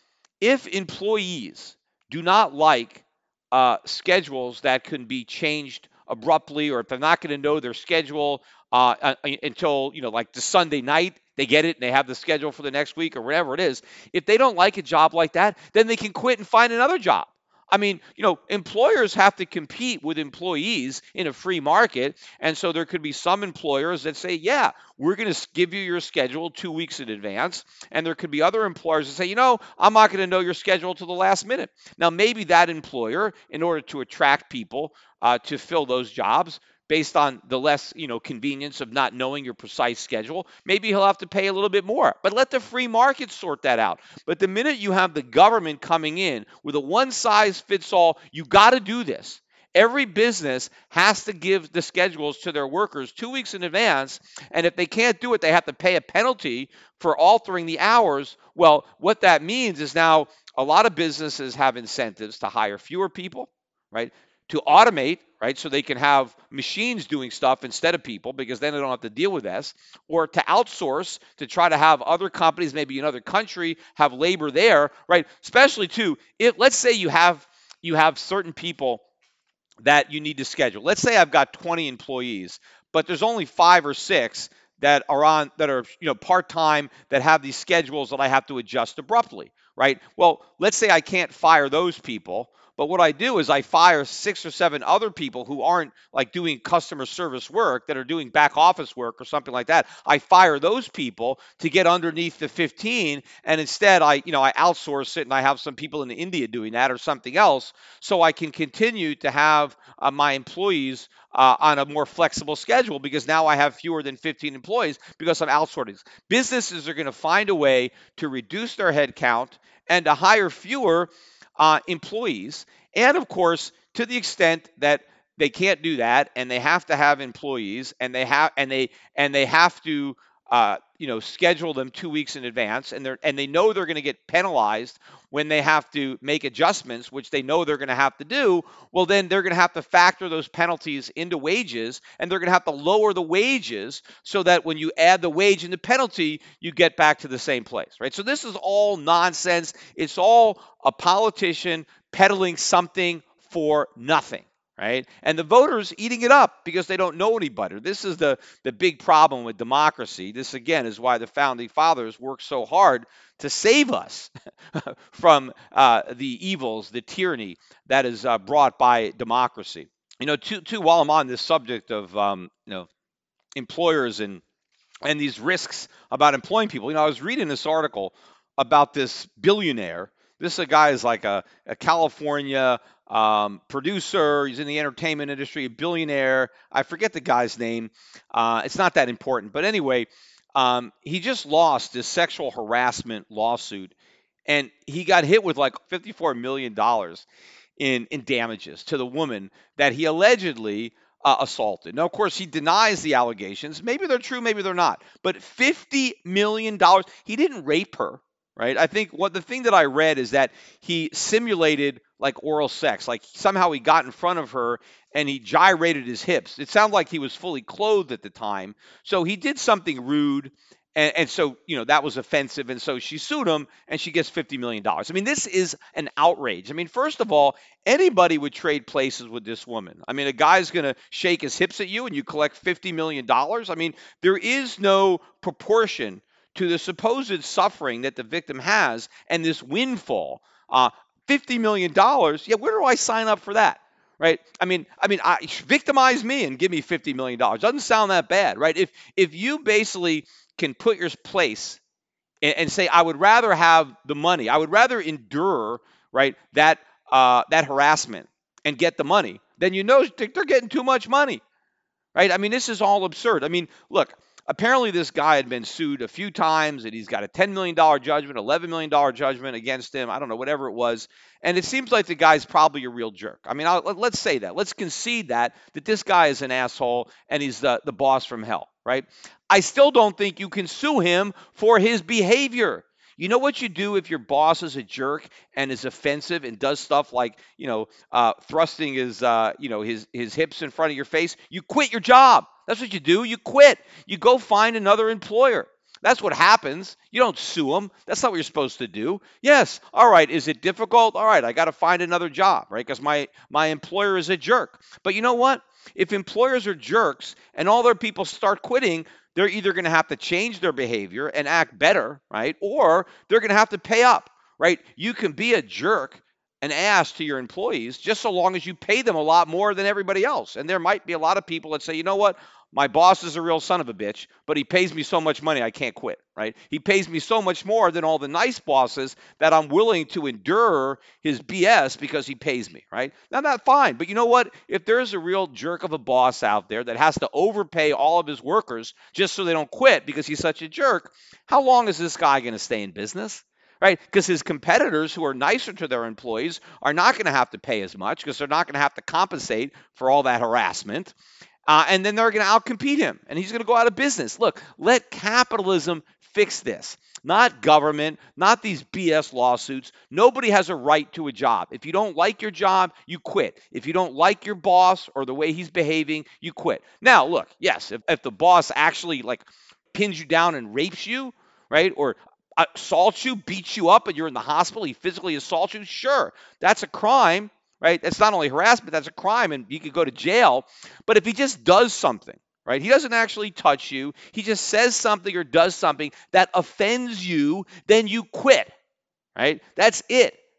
if employees do not like uh, schedules that can be changed abruptly, or if they're not going to know their schedule uh, uh, until, you know, like the Sunday night, they get it and they have the schedule for the next week or whatever it is. If they don't like a job like that, then they can quit and find another job. I mean, you know, employers have to compete with employees in a free market. And so there could be some employers that say, yeah, we're going to give you your schedule two weeks in advance. And there could be other employers that say, you know, I'm not going to know your schedule to the last minute. Now, maybe that employer, in order to attract people uh, to fill those jobs, based on the less, you know, convenience of not knowing your precise schedule, maybe he'll have to pay a little bit more. But let the free market sort that out. But the minute you have the government coming in with a one-size-fits-all, you got to do this. Every business has to give the schedules to their workers two weeks in advance, and if they can't do it, they have to pay a penalty for altering the hours. Well, what that means is now a lot of businesses have incentives to hire fewer people, right? To automate, right? So they can have machines doing stuff instead of people, because then they don't have to deal with this, or to outsource, to try to have other companies, maybe another country, have labor there, right? Especially too, if let's say you have you have certain people that you need to schedule. Let's say I've got twenty employees, but there's only five or six that are on that are, you know, part-time, that have these schedules that I have to adjust abruptly, right? Well, let's say I can't fire those people, But what I do is I fire six or seven other people who aren't like doing customer service work, that are doing back office work or something like that. I fire those people to get underneath the fifteen, and instead I, you know, I outsource it, and I have some people in India doing that or something else, so I can continue to have uh, my employees uh, on a more flexible schedule, because now I have fewer than fifteen employees because I'm outsourcing. Businesses are going to find a way to reduce their headcount and to hire fewer uh, employees. And of course, to the extent that they can't do that, and they have to have employees, and they have and they and they have to uh, you know schedule them two weeks in advance, and they're and they know they're going to get penalized when they have to make adjustments, which they know they're going to have to do. Well, then they're going to have to factor those penalties into wages, and they're going to have to lower the wages so that when you add the wage and the penalty, you get back to the same place, right? So this is all nonsense. It's all a politician peddling something for nothing. Right? And the voters eating it up because they don't know any better. This is the, the big problem with democracy. This, again, is why the Founding Fathers worked so hard to save us from uh, the evils, the tyranny that is uh, brought by democracy. You know, too, too, while I'm on this subject of, um, you know, employers and and these risks about employing people, you know, I was reading this article about this billionaire. This a guy is like a, a California um, producer. He's in the entertainment industry, a billionaire. I forget the guy's name. Uh, it's not that important. But anyway, um, he just lost this sexual harassment lawsuit, and he got hit with like fifty-four million dollars in, in damages to the woman that he allegedly uh, assaulted. Now, of course, he denies the allegations. Maybe they're true, maybe they're not. But fifty million dollars, he didn't rape her. Right. I think what the thing that I read is that he simulated like oral sex, like somehow he got in front of her and he gyrated his hips. It sounded like he was fully clothed at the time. So he did something rude. And, and so, you know, that was offensive. And so she sued him and she gets fifty million dollars. I mean, this is an outrage. I mean, first of all, anybody would trade places with this woman. I mean, a guy's going to shake his hips at you and you collect fifty million dollars. I mean, there is no proportion to the supposed suffering that the victim has and this windfall. Uh, fifty million dollars, yeah, where do I sign up for that? Right? I mean, I mean, I, victimize me and give me fifty million dollars. Doesn't sound that bad, right? If if you basically can put your place and, and say, I would rather have the money, I would rather endure, right, that uh, that harassment and get the money, then you know they're getting too much money, right? I mean, this is all absurd. I mean, look, apparently this guy had been sued a few times, and he's got a ten million dollars judgment, eleven million dollars judgment against him. I don't know, whatever it was. And it seems like the guy's probably a real jerk. I mean, I'll, let's say that. Let's concede that, that this guy is an asshole and he's the, the boss from hell, right? I still don't think you can sue him for his behavior. You know what you do if your boss is a jerk and is offensive and does stuff like, you know, uh, thrusting his, uh, you know, his his hips in front of your face? You quit your job. That's what you do. You quit. You go find another employer. That's what happens. You don't sue them. That's not what you're supposed to do. Yes. All right. Is it difficult? All right. I got to find another job, right? Because my my employer is a jerk. But you know what? If employers are jerks and all their people start quitting, they're either going to have to change their behavior and act better, right? Or they're going to have to pay up, right? You can be a jerk, an ass to your employees, just so long as you pay them a lot more than everybody else. And there might be a lot of people that say, you know what? My boss is a real son of a bitch, but he pays me so much money I can't quit, right? He pays me so much more than all the nice bosses that I'm willing to endure his B S because he pays me, right? Now, that's fine. But you know what? If there's a real jerk of a boss out there that has to overpay all of his workers just so they don't quit because he's such a jerk, how long is this guy going to stay in business? Right? Because his competitors who are nicer to their employees are not going to have to pay as much because they're not going to have to compensate for all that harassment. Uh, and then they're going to outcompete him and he's going to go out of business. Look, let capitalism fix this, not government, not these B S lawsuits. Nobody has a right to a job. If you don't like your job, you quit. If you don't like your boss or the way he's behaving, you quit. Now, look, yes, if, if the boss actually like pins you down and rapes you, right, or assaults you, beats you up, and you're in the hospital, he physically assaults you, sure, that's a crime, right? That's not only harassment, that's a crime, and you could go to jail. But if he just does something, right, he doesn't actually touch you, he just says something or does something that offends you, then you quit, right? That's it.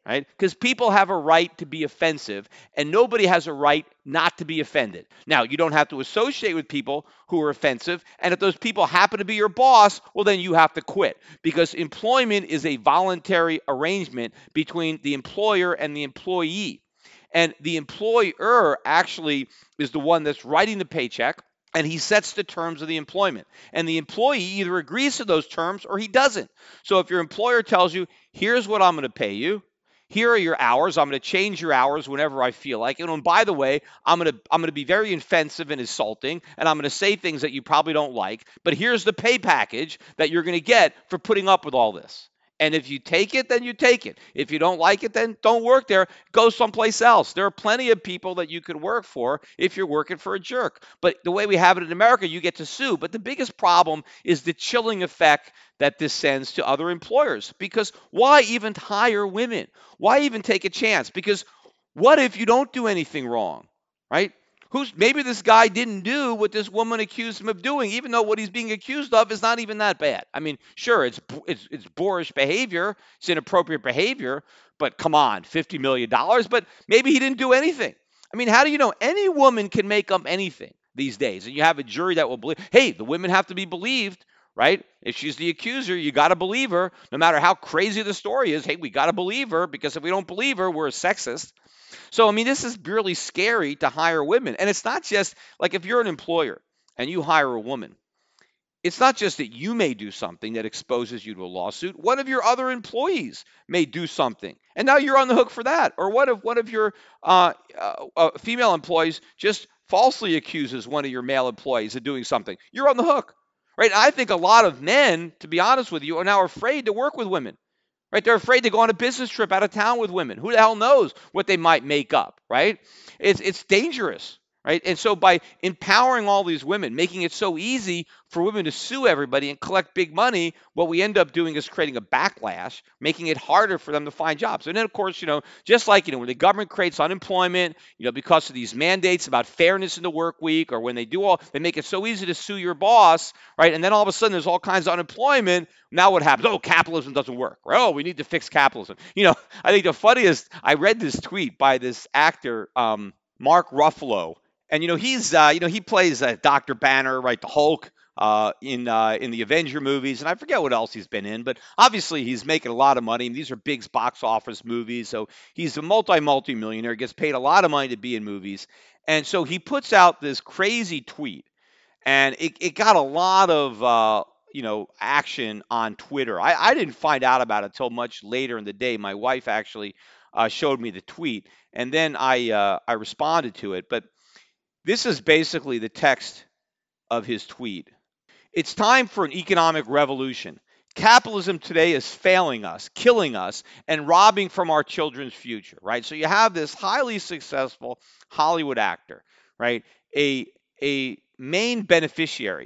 right? Because people have a right to be offensive, and nobody has a right not to be offended. Now, you don't have to associate with people who are offensive, and if those people happen to be your boss, well, then you have to quit, because employment is a voluntary arrangement between the employer and the employee. And the employer actually is the one that's writing the paycheck, and he sets the terms of the employment. And the employee either agrees to those terms or he doesn't. So if your employer tells you, here's what I'm going to pay you, here are your hours. I'm going to change your hours whenever I feel like it. And by the way, I'm going to I'm going to be very offensive and insulting, and I'm going to say things that you probably don't like. But here's the pay package that you're going to get for putting up with all this. And if you take it, then you take it. If you don't like it, then don't work there. Go someplace else. There are plenty of people that you could work for if you're working for a jerk. But the way we have it in America, you get to sue. But the biggest problem is the chilling effect that this sends to other employers. Because why even hire women? Why even take a chance? Because what if you don't do anything wrong, right? Who's, maybe this guy didn't do what this woman accused him of doing, even though what he's being accused of is not even that bad. I mean, sure, it's it's it's boorish behavior, it's inappropriate behavior, but come on, fifty million dollars. But maybe he didn't do anything. I mean, how do you know? Any woman can make up anything these days, and you have a jury that will believe. Hey, the women have to be believed, right? If she's the accuser, you got to believe her, no matter how crazy the story is. Hey, we got to believe her, because if we don't believe her, we're a sexist. So, I mean, this is really scary to hire women. And it's not just like if you're an employer and you hire a woman, it's not just that you may do something that exposes you to a lawsuit. One of your other employees may do something, and now you're on the hook for that. Or what if one of your uh, uh, uh, female employees just falsely accuses one of your male employees of doing something? You're on the hook, right? I think a lot of men, to be honest with you, are now afraid to work with women. Right? They're afraid to go on a business trip out of town with women. Who the hell knows what they might make up, right? It's it's dangerous, right? And so by empowering all these women, making it so easy for women to sue everybody and collect big money, what we end up doing is creating a backlash, making it harder for them to find jobs. And then, of course, you know, just like, you know, when the government creates unemployment, you know, because of these mandates about fairness in the work week, or when they do all, they make it so easy to sue your boss, right? And then all of a sudden there's all kinds of unemployment. Now what happens? Oh, capitalism doesn't work. Right? Oh, we need to fix capitalism. You know, I think the funniest, I read this tweet by this actor, um, Mark Ruffalo. And, you know, he's, uh, you know, he plays uh, Doctor Banner, right, the Hulk, uh, in uh, in the Avenger movies. And I forget what else he's been in. But obviously he's making a lot of money. And these are big box office movies. So he's a multi, multi-millionaire, gets paid a lot of money to be in movies. And so he puts out this crazy tweet. And it, it got a lot of, uh, you know, action on Twitter. I, I didn't find out about it until much later in the day. My wife actually uh, showed me the tweet. And then I uh, I responded to it. But this is basically the text of his tweet. It's time for an economic revolution. Capitalism today is failing us, killing us, and robbing from our children's future, right? So you have this highly successful Hollywood actor, right? A, a main beneficiary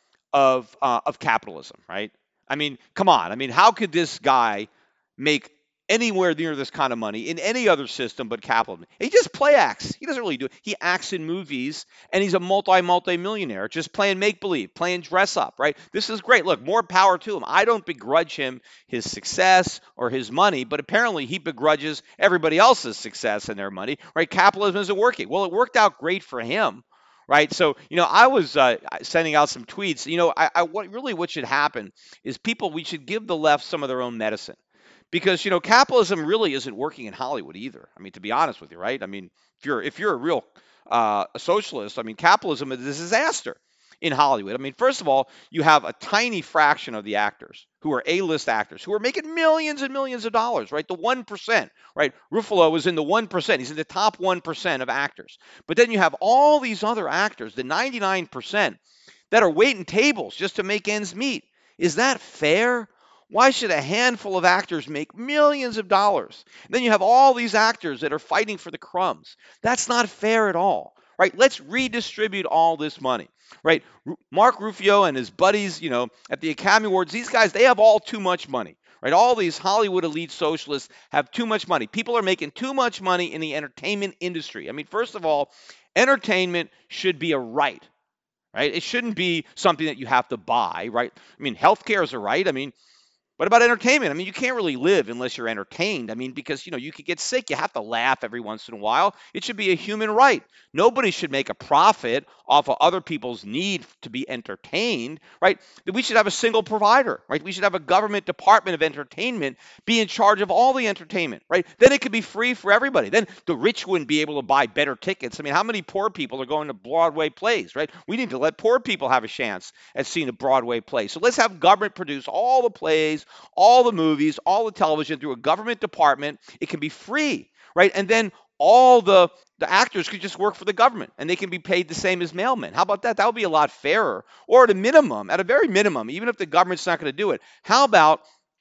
of, uh, of capitalism, right? I mean, come on. I mean, how could this guy make anywhere near this kind of money in any other system but capitalism? He just play acts. He doesn't really do it. He acts in movies, and he's a multi, multi-millionaire just playing make-believe, playing dress up, right? This is great. Look, more power to him. I don't begrudge him his success or his money, but apparently he begrudges everybody else's success and their money, right? Capitalism isn't working. Well, it worked out great for him. Right. So, you know, I was uh, sending out some tweets. You know, I, I what really what should happen is people, we should give the left some of their own medicine. Because, you know, capitalism really isn't working in Hollywood either. I mean, to be honest with you, right? I mean, if you're if you're a real uh, a socialist, I mean, capitalism is a disaster in Hollywood. I mean, first of all, you have a tiny fraction of the actors who are A-list actors who are making millions and millions of dollars, right? The one percent, right? Ruffalo is in the one percent. He's in the top one percent of actors. But then you have all these other actors, the ninety-nine percent, that are waiting tables just to make ends meet. Is that fair? Why should a handful of actors make millions of dollars? And then you have all these actors that are fighting for the crumbs. That's not fair at all, right? Let's redistribute all this money, right? Mark Ruffalo and his buddies, you know, at the Academy Awards, these guys, they have all too much money, right? All these Hollywood elite socialists have too much money. People are making too much money in the entertainment industry. I mean, first of all, entertainment should be a right, right? It shouldn't be something that you have to buy, right? I mean, healthcare is a right. I mean, What about entertainment? I mean, you can't really live unless you're entertained. I mean, because, you know, you could get sick. You have to laugh every once in a while. It should be a human right. Nobody should make a profit off of other people's need to be entertained, right? We should have a single provider, right? We should have a government department of entertainment be in charge of all the entertainment, right? Then it could be free for everybody. Then the rich wouldn't be able to buy better tickets. I mean, how many poor people are going to Broadway plays, right? We need to let poor people have a chance at seeing a Broadway play. So let's have government produce all the plays, all the movies, all the television through a government department. It can be free, right? And then all the the actors could just work for the government and they can be paid the same as mailmen. How about that? That would be a lot fairer. Or at a minimum, at a very minimum, even if the government's not going to do it, how about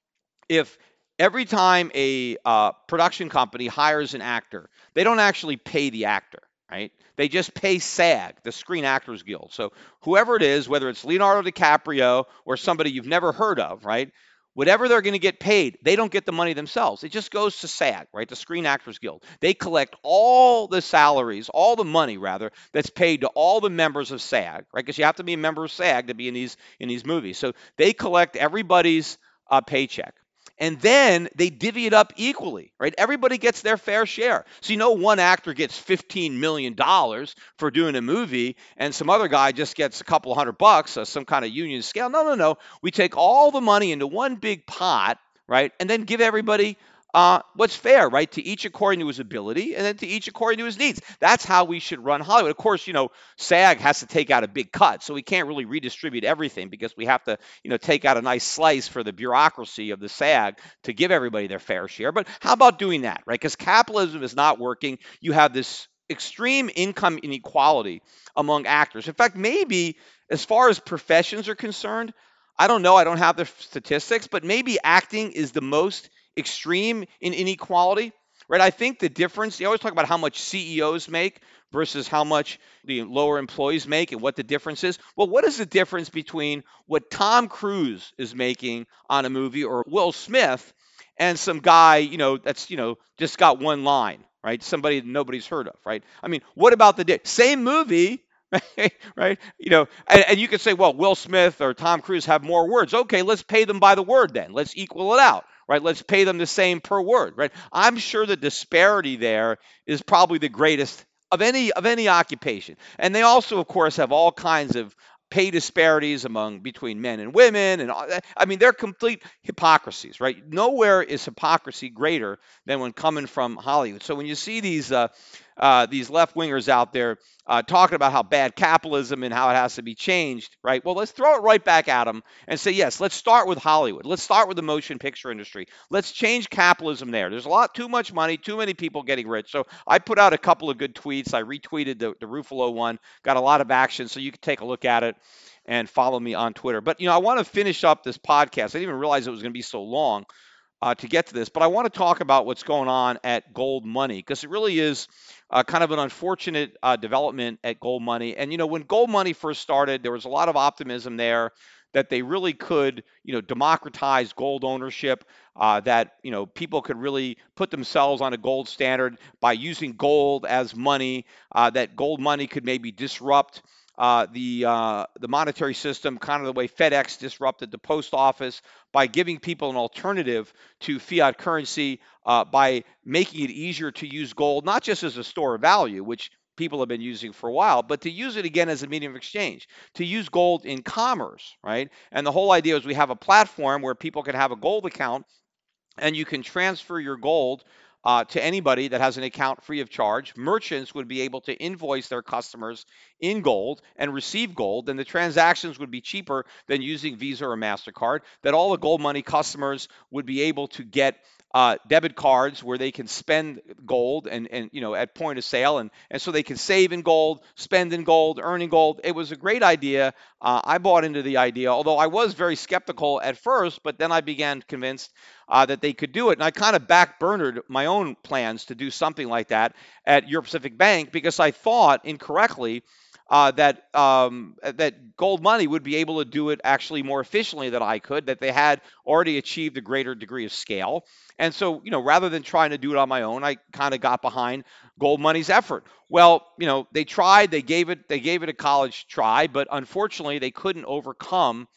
if every time a uh, production company hires an actor, they don't actually pay the actor, right? They just pay SAG, the Screen Actors Guild. So whoever it is, whether it's Leonardo DiCaprio or somebody you've never heard of, right? Whatever they're going to get paid, they don't get the money themselves. It just goes to SAG, right? The Screen Actors Guild. They collect all the salaries, all the money rather, that's paid to all the members of SAG, right? Because you have to be a member of SAG to be in these in these movies. So they collect everybody's uh, paycheck. And then they divvy it up equally, right? Everybody gets their fair share. So you know one actor gets fifteen million dollars for doing a movie and some other guy just gets a couple hundred bucks, uh, some kind of union scale. No, no, no. We take all the money into one big pot, right? And then give everybody uh, what's fair, right? To each according to his ability and then to each according to his needs. That's how we should run Hollywood. Of course, you know, SAG has to take out a big cut, so we can't really redistribute everything because we have to, you know, take out a nice slice for the bureaucracy of the SAG to give everybody their fair share. But how about doing that, right? Because capitalism is not working. You have this extreme income inequality among actors. In fact, maybe as far as professions are concerned, I don't know, I don't have the statistics, but maybe acting is the most extreme in inequality, right? I think the difference, they always talk about how much C E Os make versus how much the lower employees make and what the difference is. Well, what is the difference between what Tom Cruise is making on a movie or Will Smith and some guy, you know, that's, you know, just got one line, right? Somebody that nobody's heard of, right? I mean, what about the di- same movie, right? You know, and, and you could say, well, Will Smith or Tom Cruise have more words. Okay, let's pay them by the word then. Let's equal it out, right? Let's pay them the same per word, right? I'm sure the disparity there is probably the greatest of any of any occupation. And they also, of course, have all kinds of pay disparities among between men and women, and all that. I mean, they're complete hypocrisies, right? Nowhere is hypocrisy greater than when coming from Hollywood. So when you see these uh, uh, these left wingers out there uh, talking about how bad capitalism and how it has to be changed, right? Well, let's throw it right back at them and say, yes, let's start with Hollywood. Let's start with the motion picture industry. Let's change capitalism there. There's a lot, too much money, too many people getting rich. So I put out a couple of good tweets. I retweeted the, the Ruffalo one, got a lot of action, so you can take a look at it and follow me on Twitter. But, you know, I want to finish up this podcast. I didn't even realize it was going to be so long uh, to get to this, but I want to talk about what's going on at Gold Money, because it really is uh, kind of an unfortunate uh, development at Gold Money. And, you know, when Gold Money first started, there was a lot of optimism there that they really could, you know, democratize gold ownership, uh, that, you know, people could really put themselves on a gold standard by using gold as money, uh, that gold money could maybe disrupt Uh, the uh, the monetary system, kind of the way FedEx disrupted the post office by giving people an alternative to fiat currency, uh, by making it easier to use gold, not just as a store of value, which people have been using for a while, but to use it again as a medium of exchange, to use gold in commerce, right? And the whole idea is we have a platform where people can have a gold account and you can transfer your gold uh, to anybody that has an account free of charge. Merchants would be able to invoice their customers in gold and receive gold, and the transactions would be cheaper than using Visa or MasterCard. That all the Gold Money customers would be able to get uh, debit cards where they can spend gold and, and you know, at point of sale, and, and so they can save in gold, spend in gold, earn in gold. It was a great idea. Uh, I bought into the idea, although I was very skeptical at first, but then I began convinced uh, that they could do it. And I kind of backburnered my own plans to do something like that at Europe Pacific Bank because I thought incorrectly Uh, that um, that Gold Money would be able to do it actually more efficiently than I could, that they had already achieved a greater degree of scale. And so, you know, rather than trying to do it on my own, I kind of got behind Gold Money's effort. Well, you know, they tried, they gave it, they gave it a college try, but unfortunately they couldn't overcome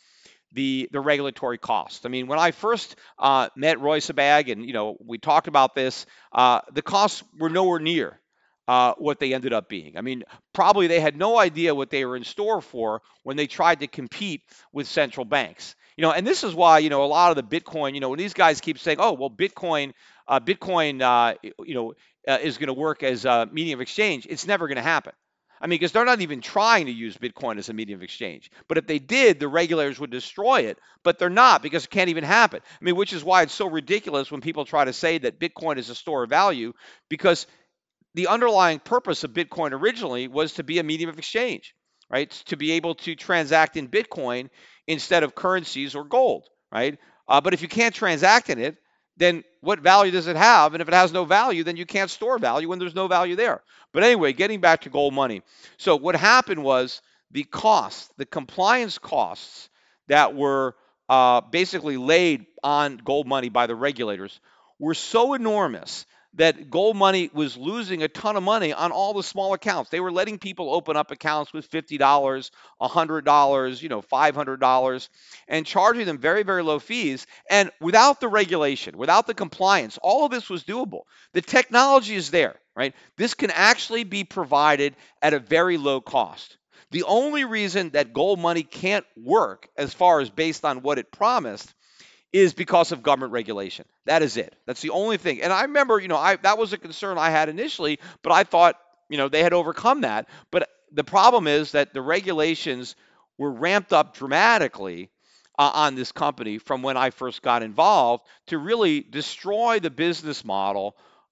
the the regulatory cost. I mean, when I first uh, met Roy Sabag, and you know, we talked about this, uh, the costs were nowhere near uh, what they ended up being. I mean, probably they had no idea what they were in store for when they tried to compete with central banks. You know, and this is why, you know, a lot of the Bitcoin, you know, when these guys keep saying, oh, well, Bitcoin, uh, Bitcoin, uh, you know, uh, is going to work as a medium of exchange, it's never going to happen. I mean, because they're not even trying to use Bitcoin as a medium of exchange. But if they did, the regulators would destroy it. But they're not, because it can't even happen. I mean, which is why it's so ridiculous when people try to say that Bitcoin is a store of value, because the underlying purpose of Bitcoin originally was to be a medium of exchange, right? To be able to transact in Bitcoin instead of currencies or gold, right? Uh, but if you can't transact in it, then what value does it have? And if it has no value, then you can't store value when there's no value there. But anyway, getting back to gold money. So what happened was the costs, the compliance costs that were uh, basically laid on gold money by the regulators were so enormous that gold money was losing a ton of money on all the small accounts. They were letting people open up accounts with fifty dollars, one hundred dollars, you know, five hundred dollars, and charging them very, very low fees. And without the regulation, without the compliance, all of this was doable. The technology is there, right? This can actually be provided at a very low cost. The only reason that gold money can't work, as far as based on what it promised, is because of government regulation. That is it. That's the only thing. And I remember, you know, I that was a concern I had initially, but I thought, you know, they had overcome that. But the problem is that the regulations were ramped up dramatically uh, on this company from when I first got involved to really destroy the business model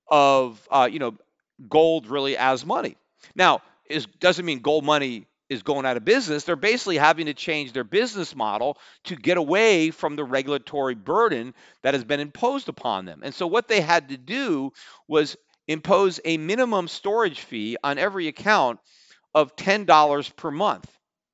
of, uh, you know, gold really as money. Now, it doesn't mean gold money is going out of business. They're basically having to change their business model to get away from the regulatory burden that has been imposed upon them. And so what they had to do was impose a minimum storage fee on every account of ten dollars per month.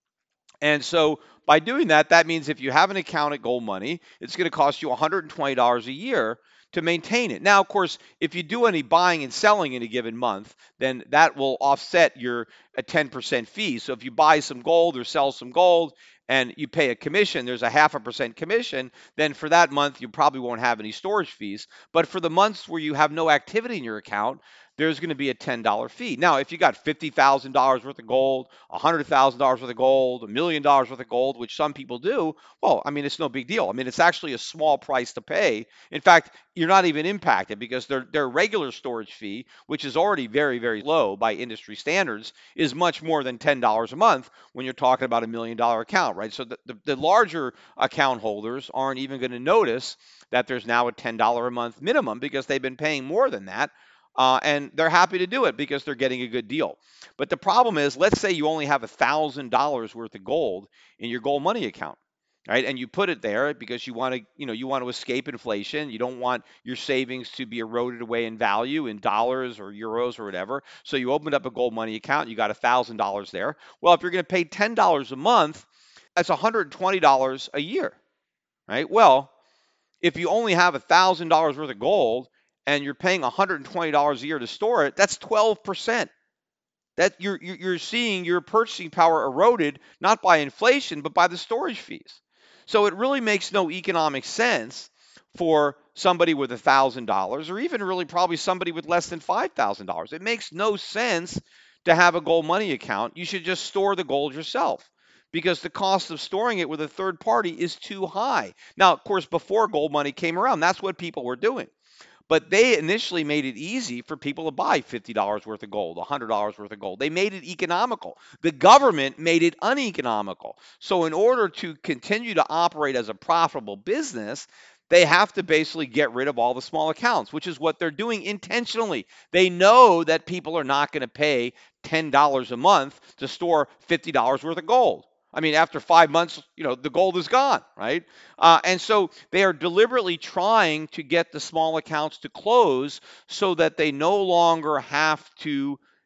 And so by doing that, that means if you have an account at Gold Money, it's going to cost you one hundred twenty dollars a year to maintain it. Now, of course, if you do any buying and selling in a given month, then that will offset your a ten percent fee. So if you buy some gold or sell some gold and you pay a commission, there's a half a percent commission, then for that month, you probably won't have any storage fees. But for the months where you have no activity in your account, there's going to be a ten dollars fee. Now, if you got fifty thousand dollars worth of gold, one hundred thousand dollars worth of gold, a million dollars worth of gold, which some people do, well, I mean, it's no big deal. I mean, it's actually a small price to pay. In fact, you're not even impacted because their, their regular storage fee, which is already very, very low by industry standards, is much more than ten dollars a month when you're talking about a million dollar account, right? So the, the, the larger account holders aren't even going to notice that there's now a ten dollars a month minimum because they've been paying more than that. Uh, and they're happy to do it because they're getting a good deal. But the problem is, let's say you only have one thousand dollars worth of gold in your gold money account, right? And you put it there because you want to, you know, you want to escape inflation. You don't want your savings to be eroded away in value in dollars or euros or whatever. So you opened up a gold money account. You got one thousand dollars there. Well, if you're going to pay ten dollars a month, that's one hundred twenty dollars a year, right? Well, if you only have one thousand dollars worth of gold and you're paying one hundred twenty dollars a year to store it, that's twelve percent. That you're you're seeing your purchasing power eroded not by inflation but by the storage fees. So it really makes no economic sense for somebody with one thousand dollars or even really probably somebody with less than five thousand dollars. It makes no sense to have a gold money account. You should just store the gold yourself, because the cost of storing it with a third party is too high. Now, of course, before gold money came around, that's what people were doing. But they initially made it easy for people to buy fifty dollars worth of gold, one hundred dollars worth of gold. They made it economical. The government made it uneconomical. So in order to continue to operate as a profitable business, they have to basically get rid of all the small accounts, which is what they're doing intentionally. They know that people are not going to pay ten dollars a month to store fifty dollars worth of gold. I mean, after five months, you know, the gold is gone, right? Uh, and so they are deliberately trying to get the small accounts to close so that they no longer have to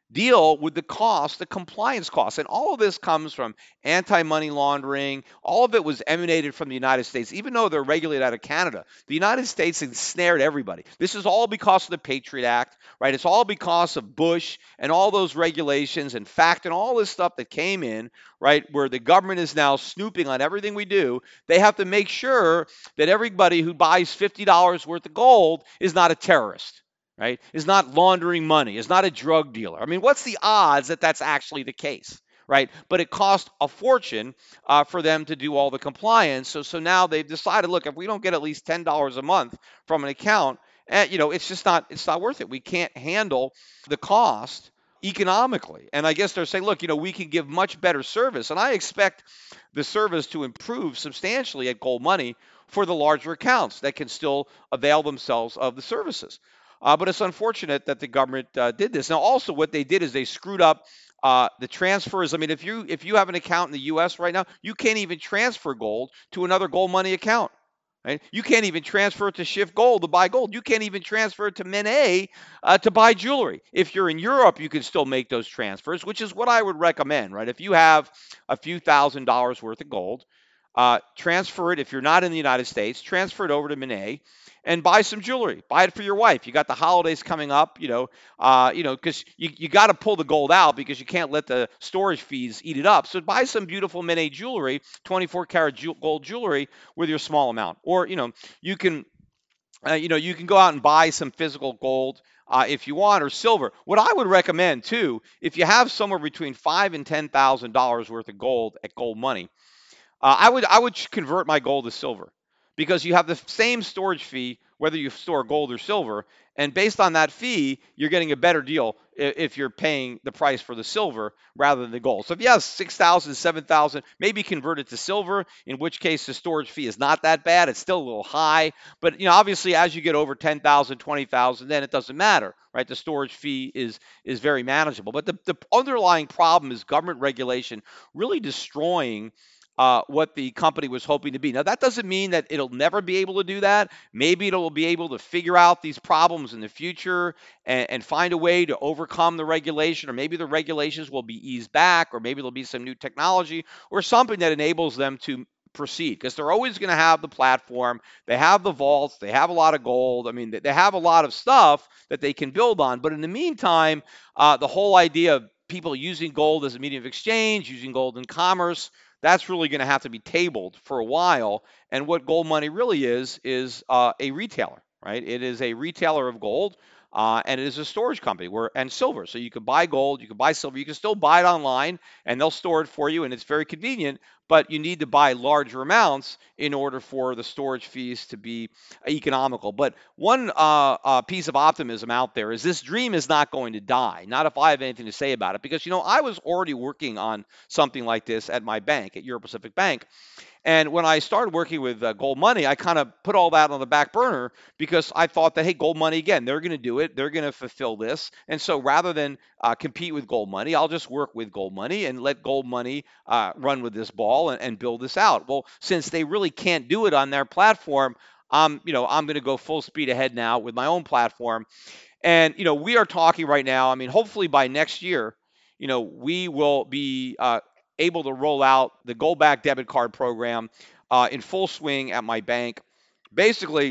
deal with the cost, the compliance costs. And all of this comes from anti-money laundering. All of it was emanated from the United States, even though they're regulated out of Canada. The United States ensnared everybody. This is all because of the Patriot Act, right? It's all because of Bush and all those regulations and FACT and all this stuff that came in, right, where the government is now snooping on everything we do. They have to make sure that everybody who buys fifty dollars worth of gold is not a terrorist, right? Is not laundering money, is not a drug dealer. I mean, what's the odds that that's actually the case, right? But it cost a fortune uh, for them to do all the compliance. So, so now they've decided, look, if we don't get at least ten dollars a month from an account, eh, you know, it's just not, it's not worth it. We can't handle the cost economically. And I guess they're saying, look, you know, we can give much better service. And I expect the service to improve substantially at Gold Money for the larger accounts that can still avail themselves of the services. Uh, but it's unfortunate that the government uh, did this. Now, also, what they did is they screwed up uh, the transfers. I mean, if you if you have an account in the U S right now, you can't even transfer gold to another Gold Money account. Right? You can't even transfer it to Shift Gold to buy gold. You can't even transfer it to Mene uh, to buy jewelry. If you're in Europe, you can still make those transfers, which is what I would recommend. Right? If you have a few thousand dollars worth of gold, uh, transfer it. If you're not in the United States, transfer it over to Mene and buy some jewelry. Buy it for your wife. You got the holidays coming up, you know, uh, you know, because you, you got to pull the gold out because you can't let the storage fees eat it up. So buy some beautiful Mene jewelry, twenty-four karat ju- gold jewelry with your small amount. Or, you know, you can, uh, you know, you can go out and buy some physical gold uh, if you want, or silver. What I would recommend too, if you have somewhere between five and ten thousand dollars worth of gold at Gold Money, uh, I would I would convert my gold to silver because you have the same storage fee whether you store gold or silver, and based on that fee, you're getting a better deal if you're paying the price for the silver rather than the gold. So if you have six thousand, seven thousand, maybe convert it to silver, in which case the storage fee is not that bad. It's still a little high, but you know, obviously as you get over ten thousand, twenty thousand, then it doesn't matter, right? The storage fee is is very manageable. But the, the underlying problem is government regulation really destroying uh, what the company was hoping to be. Now, that doesn't mean that it'll never be able to do that. Maybe it'll be able to figure out these problems in the future and, and find a way to overcome the regulation, or maybe the regulations will be eased back, or maybe there'll be some new technology or something that enables them to proceed, because they're always going to have the platform. They have the vaults. They have a lot of gold. I mean, they have a lot of stuff that they can build on. But in the meantime, uh, the whole idea of people using gold as a medium of exchange, using gold in commerce, that's really going to have to be tabled for a while. And what Gold Money really is, is uh, a retailer, right? It is a retailer of gold. Uh, and it is a storage company where and silver. So you can buy gold, you can buy silver, you can still buy it online, and they'll store it for you, and it's very convenient. But you need to buy larger amounts in order for the storage fees to be economical. But one uh, uh, piece of optimism out there is this dream is not going to die. Not if I have anything to say about it, because you know I was already working on something like this at my bank, at Euro Pacific Bank. And when I started working with uh, Gold Money, I kind of put all that on the back burner because I thought that, hey, Gold Money, again, they're going to do it. They're going to fulfill this. And so rather than uh, compete with Gold Money, I'll just work with Gold Money and let Gold Money uh, run with this ball and, and build this out. Well, since they really can't do it on their platform, um, you know, I'm going to go full speed ahead now with my own platform. And, you know, we are talking right now, I mean, hopefully by next year, you know, we will be uh, able to roll out the Gold Back debit card program uh, in full swing at my bank. Basically,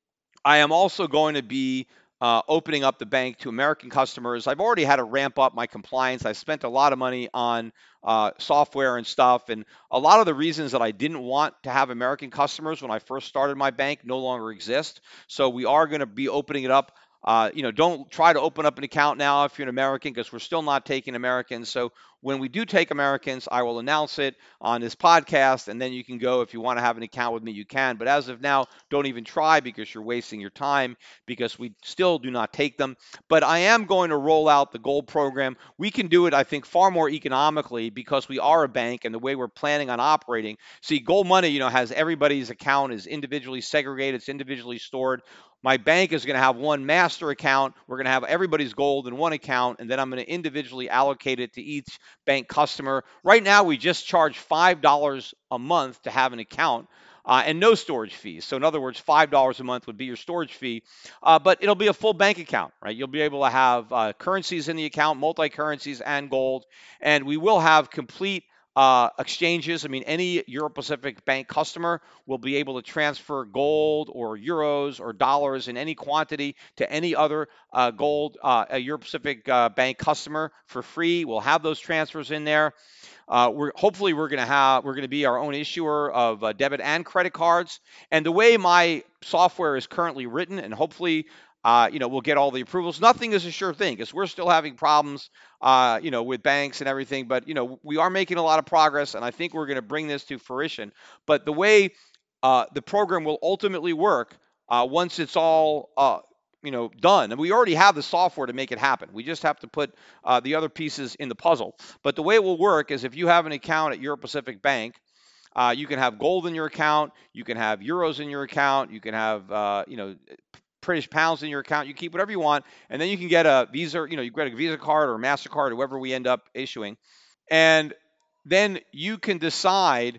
I am also going to be uh, opening up the bank to American customers. I've already had to ramp up my compliance. I spent a lot of money on uh, software and stuff. And a lot of the reasons that I didn't want to have American customers when I first started my bank no longer exist. So we are going to be opening it up. Uh, you know, don't try to open up an account now if you're an American, because we're still not taking Americans. So when we do take Americans, I will announce it on this podcast, and then you can go if you want to have an account with me, you can. But as of now, don't even try because you're wasting your time, because we still do not take them. But I am going to roll out the gold program. We can do it, I think, far more economically because we are a bank and the way we're planning on operating. See, Gold Money, you know, has everybody's account is individually segregated, it's individually stored. My bank is going to have one master account. We're going to have everybody's gold in one account, and then I'm going to individually allocate it to each bank customer. Right now, we just charge five dollars a month to have an account. Uh, and no storage fees. So in other words, five dollars a month would be your storage fee, uh, but it'll be a full bank account, right? You'll be able to have uh, currencies in the account, multi-currencies and gold, and we will have complete uh, exchanges. I mean, any Euro Pacific Bank customer will be able to transfer gold or euros or dollars in any quantity to any other uh, gold uh, a Euro Pacific uh, Bank customer for free. We'll have those transfers in there. Uh, we're hopefully we're going to have we're going to be our own issuer of uh, debit and credit cards. And the way my software is currently written, and hopefully, uh, you know, we'll get all the approvals. Nothing is a sure thing because we're still having problems, uh, you know, with banks and everything. But you know, we are making a lot of progress, and I think we're going to bring this to fruition. But the way uh, the program will ultimately work uh, once it's all uh, you know, done. And we already have the software to make it happen. We just have to put uh, the other pieces in the puzzle. But the way it will work is if you have an account at Euro Pacific Bank, uh, you can have gold in your account, you can have euros in your account, you can have, uh, you know, British pounds in your account. You keep whatever you want, and then you can get a Visa, you know, you get a Visa card or a MasterCard, whoever we end up issuing, and then you can decide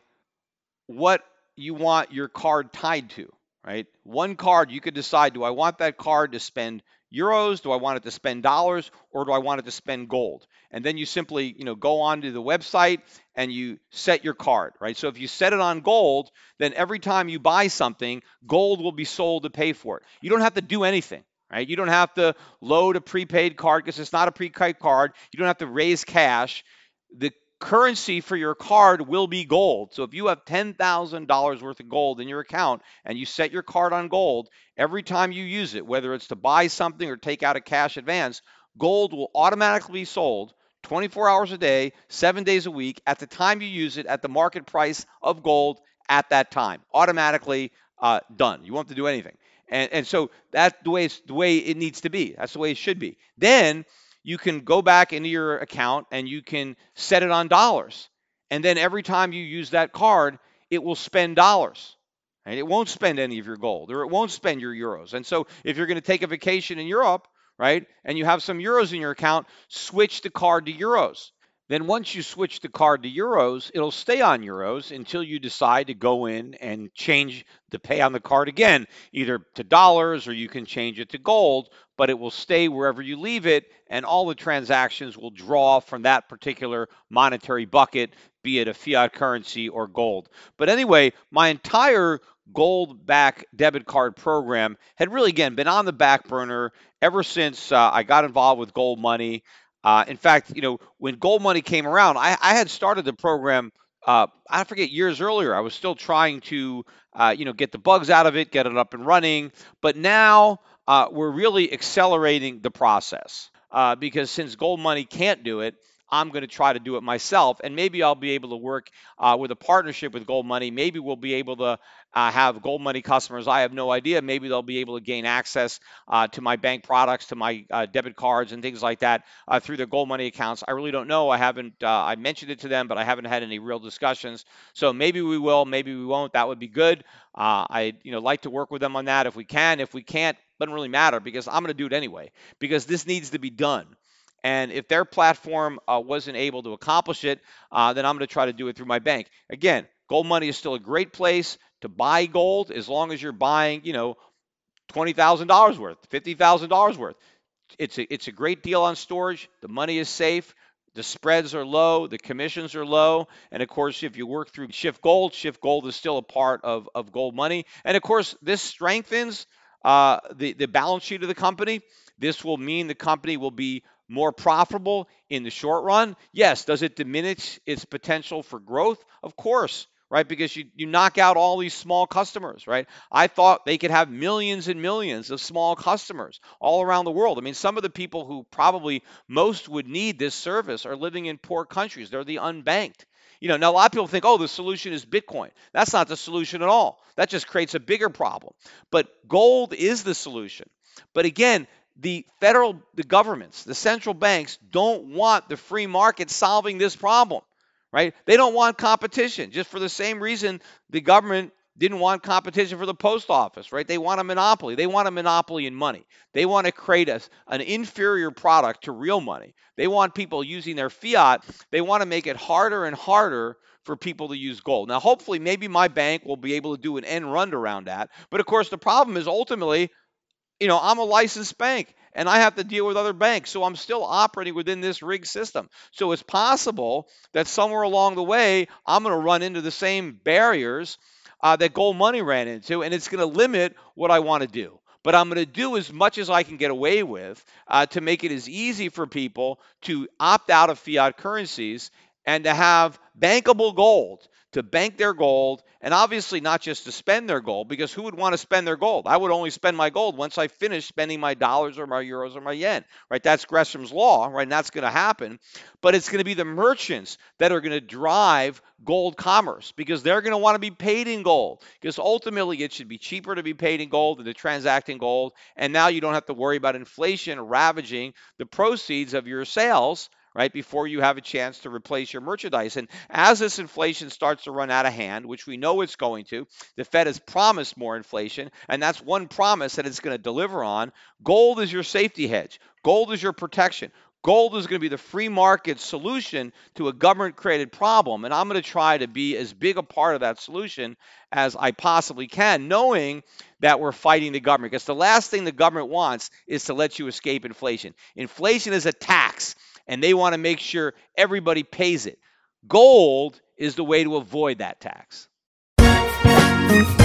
what you want your card tied to, right? One card, you could decide, do I want that card to spend euros? Do I want it to spend dollars? Or do I want it to spend gold? And then you simply, you know, go onto the website and you set your card, right? So if you set it on gold, then every time you buy something, gold will be sold to pay for it. You don't have to do anything, right? You don't have to load a prepaid card because it's not a prepaid card. You don't have to raise cash. The currency for your card will be gold. So if you have ten thousand dollars worth of gold in your account and you set your card on gold, every time you use it, whether it's to buy something or take out a cash advance, gold will automatically be sold twenty-four hours a day, seven days a week at the time you use it at the market price of gold at that time. Automatically uh, done. You won't have to do anything. And, and so that's the way, it's, the way it needs to be. That's the way it should be. Then you can go back into your account and you can set it on dollars. And then every time you use that card, it will spend dollars. Right? It won't spend any of your gold or it won't spend your euros. And so if you're going to take a vacation in Europe, right, and you have some euros in your account, switch the card to euros. Then once you switch the card to euros, it'll stay on euros until you decide to go in and change the pay on the card again, either to dollars or you can change it to gold, but it will stay wherever you leave it, and all the transactions will draw from that particular monetary bucket, be it a fiat currency or gold. But anyway, my entire gold back debit card program had really, again, been on the back burner ever since uh, I got involved with Gold Money. Uh, in fact, you know, when Gold Money came around, I, I had started the program, uh, I forget, years earlier. I was still trying to, uh, you know, get the bugs out of it, get it up and running. But now uh, we're really accelerating the process uh, because since Gold Money can't do it, I'm going to try to do it myself, and maybe I'll be able to work uh, with a partnership with Gold Money. Maybe we'll be able to uh, have Gold Money customers. I have no idea. Maybe they'll be able to gain access uh, to my bank products, to my uh, debit cards and things like that uh, through their Gold Money accounts. I really don't know. I haven't. Uh, I mentioned it to them, but I haven't had any real discussions. So maybe we will. Maybe we won't. That would be good. Uh, I, you know, like to work with them on that if we can. If we can't, doesn't really matter because I'm going to do it anyway because this needs to be done. And if their platform uh, wasn't able to accomplish it, uh, then I'm going to try to do it through my bank. Again, Gold Money is still a great place to buy gold as long as you're buying, you know, twenty thousand dollars worth, fifty thousand dollars worth. It's a, it's a great deal on storage. The money is safe. The spreads are low. The commissions are low. And of course, if you work through Shift Gold, Shift Gold is still a part of, of Gold Money. And of course, this strengthens uh, the, the balance sheet of the company. This will mean the company will be more profitable in the short run. Yes. Does it diminish its potential for growth? Of course, right? Because you, you knock out all these small customers, right? I thought they could have millions and millions of small customers all around the world. I mean, some of the people who probably most would need this service are living in poor countries. They're the unbanked. You know, now a lot of people think, oh, the solution is Bitcoin. That's not the solution at all. That just creates a bigger problem. But gold is the solution. But again, the federal, the governments, the central banks don't want the free market solving this problem, right? They don't want competition. Just for the same reason the government didn't want competition for the post office, right? They want a monopoly. They want a monopoly in money. They want to create a, an inferior product to real money. They want people using their fiat. They want to make it harder and harder for people to use gold. Now, hopefully, maybe my bank will be able to do an end run around that. But of course, the problem is ultimately, you know, I'm a licensed bank and I have to deal with other banks. So I'm still operating within this rigged system. So it's possible that somewhere along the way, I'm going to run into the same barriers uh, that gold money ran into, and it's going to limit what I want to do. But I'm going to do as much as I can get away with uh, to make it as easy for people to opt out of fiat currencies and to have bankable gold, to bank their gold, and obviously not just to spend their gold, because who would want to spend their gold? I would only spend my gold once I finish spending my dollars or my euros or my yen, right? That's Gresham's law, right? And that's going to happen. But it's going to be the merchants that are going to drive gold commerce, because they're going to want to be paid in gold, because ultimately it should be cheaper to be paid in gold than to transact in gold. And now you don't have to worry about inflation ravaging the proceeds of your sales, right, before you have a chance to replace your merchandise. And as this inflation starts to run out of hand, which we know it's going to, the Fed has promised more inflation, and that's one promise that it's going to deliver on. Gold is your safety hedge. Gold is your protection. Gold is going to be the free market solution to a government-created problem, and I'm going to try to be as big a part of that solution as I possibly can, knowing that we're fighting the government, because the last thing the government wants is to let you escape inflation. Inflation is a tax, and they want to make sure everybody pays it. Gold is the way to avoid that tax.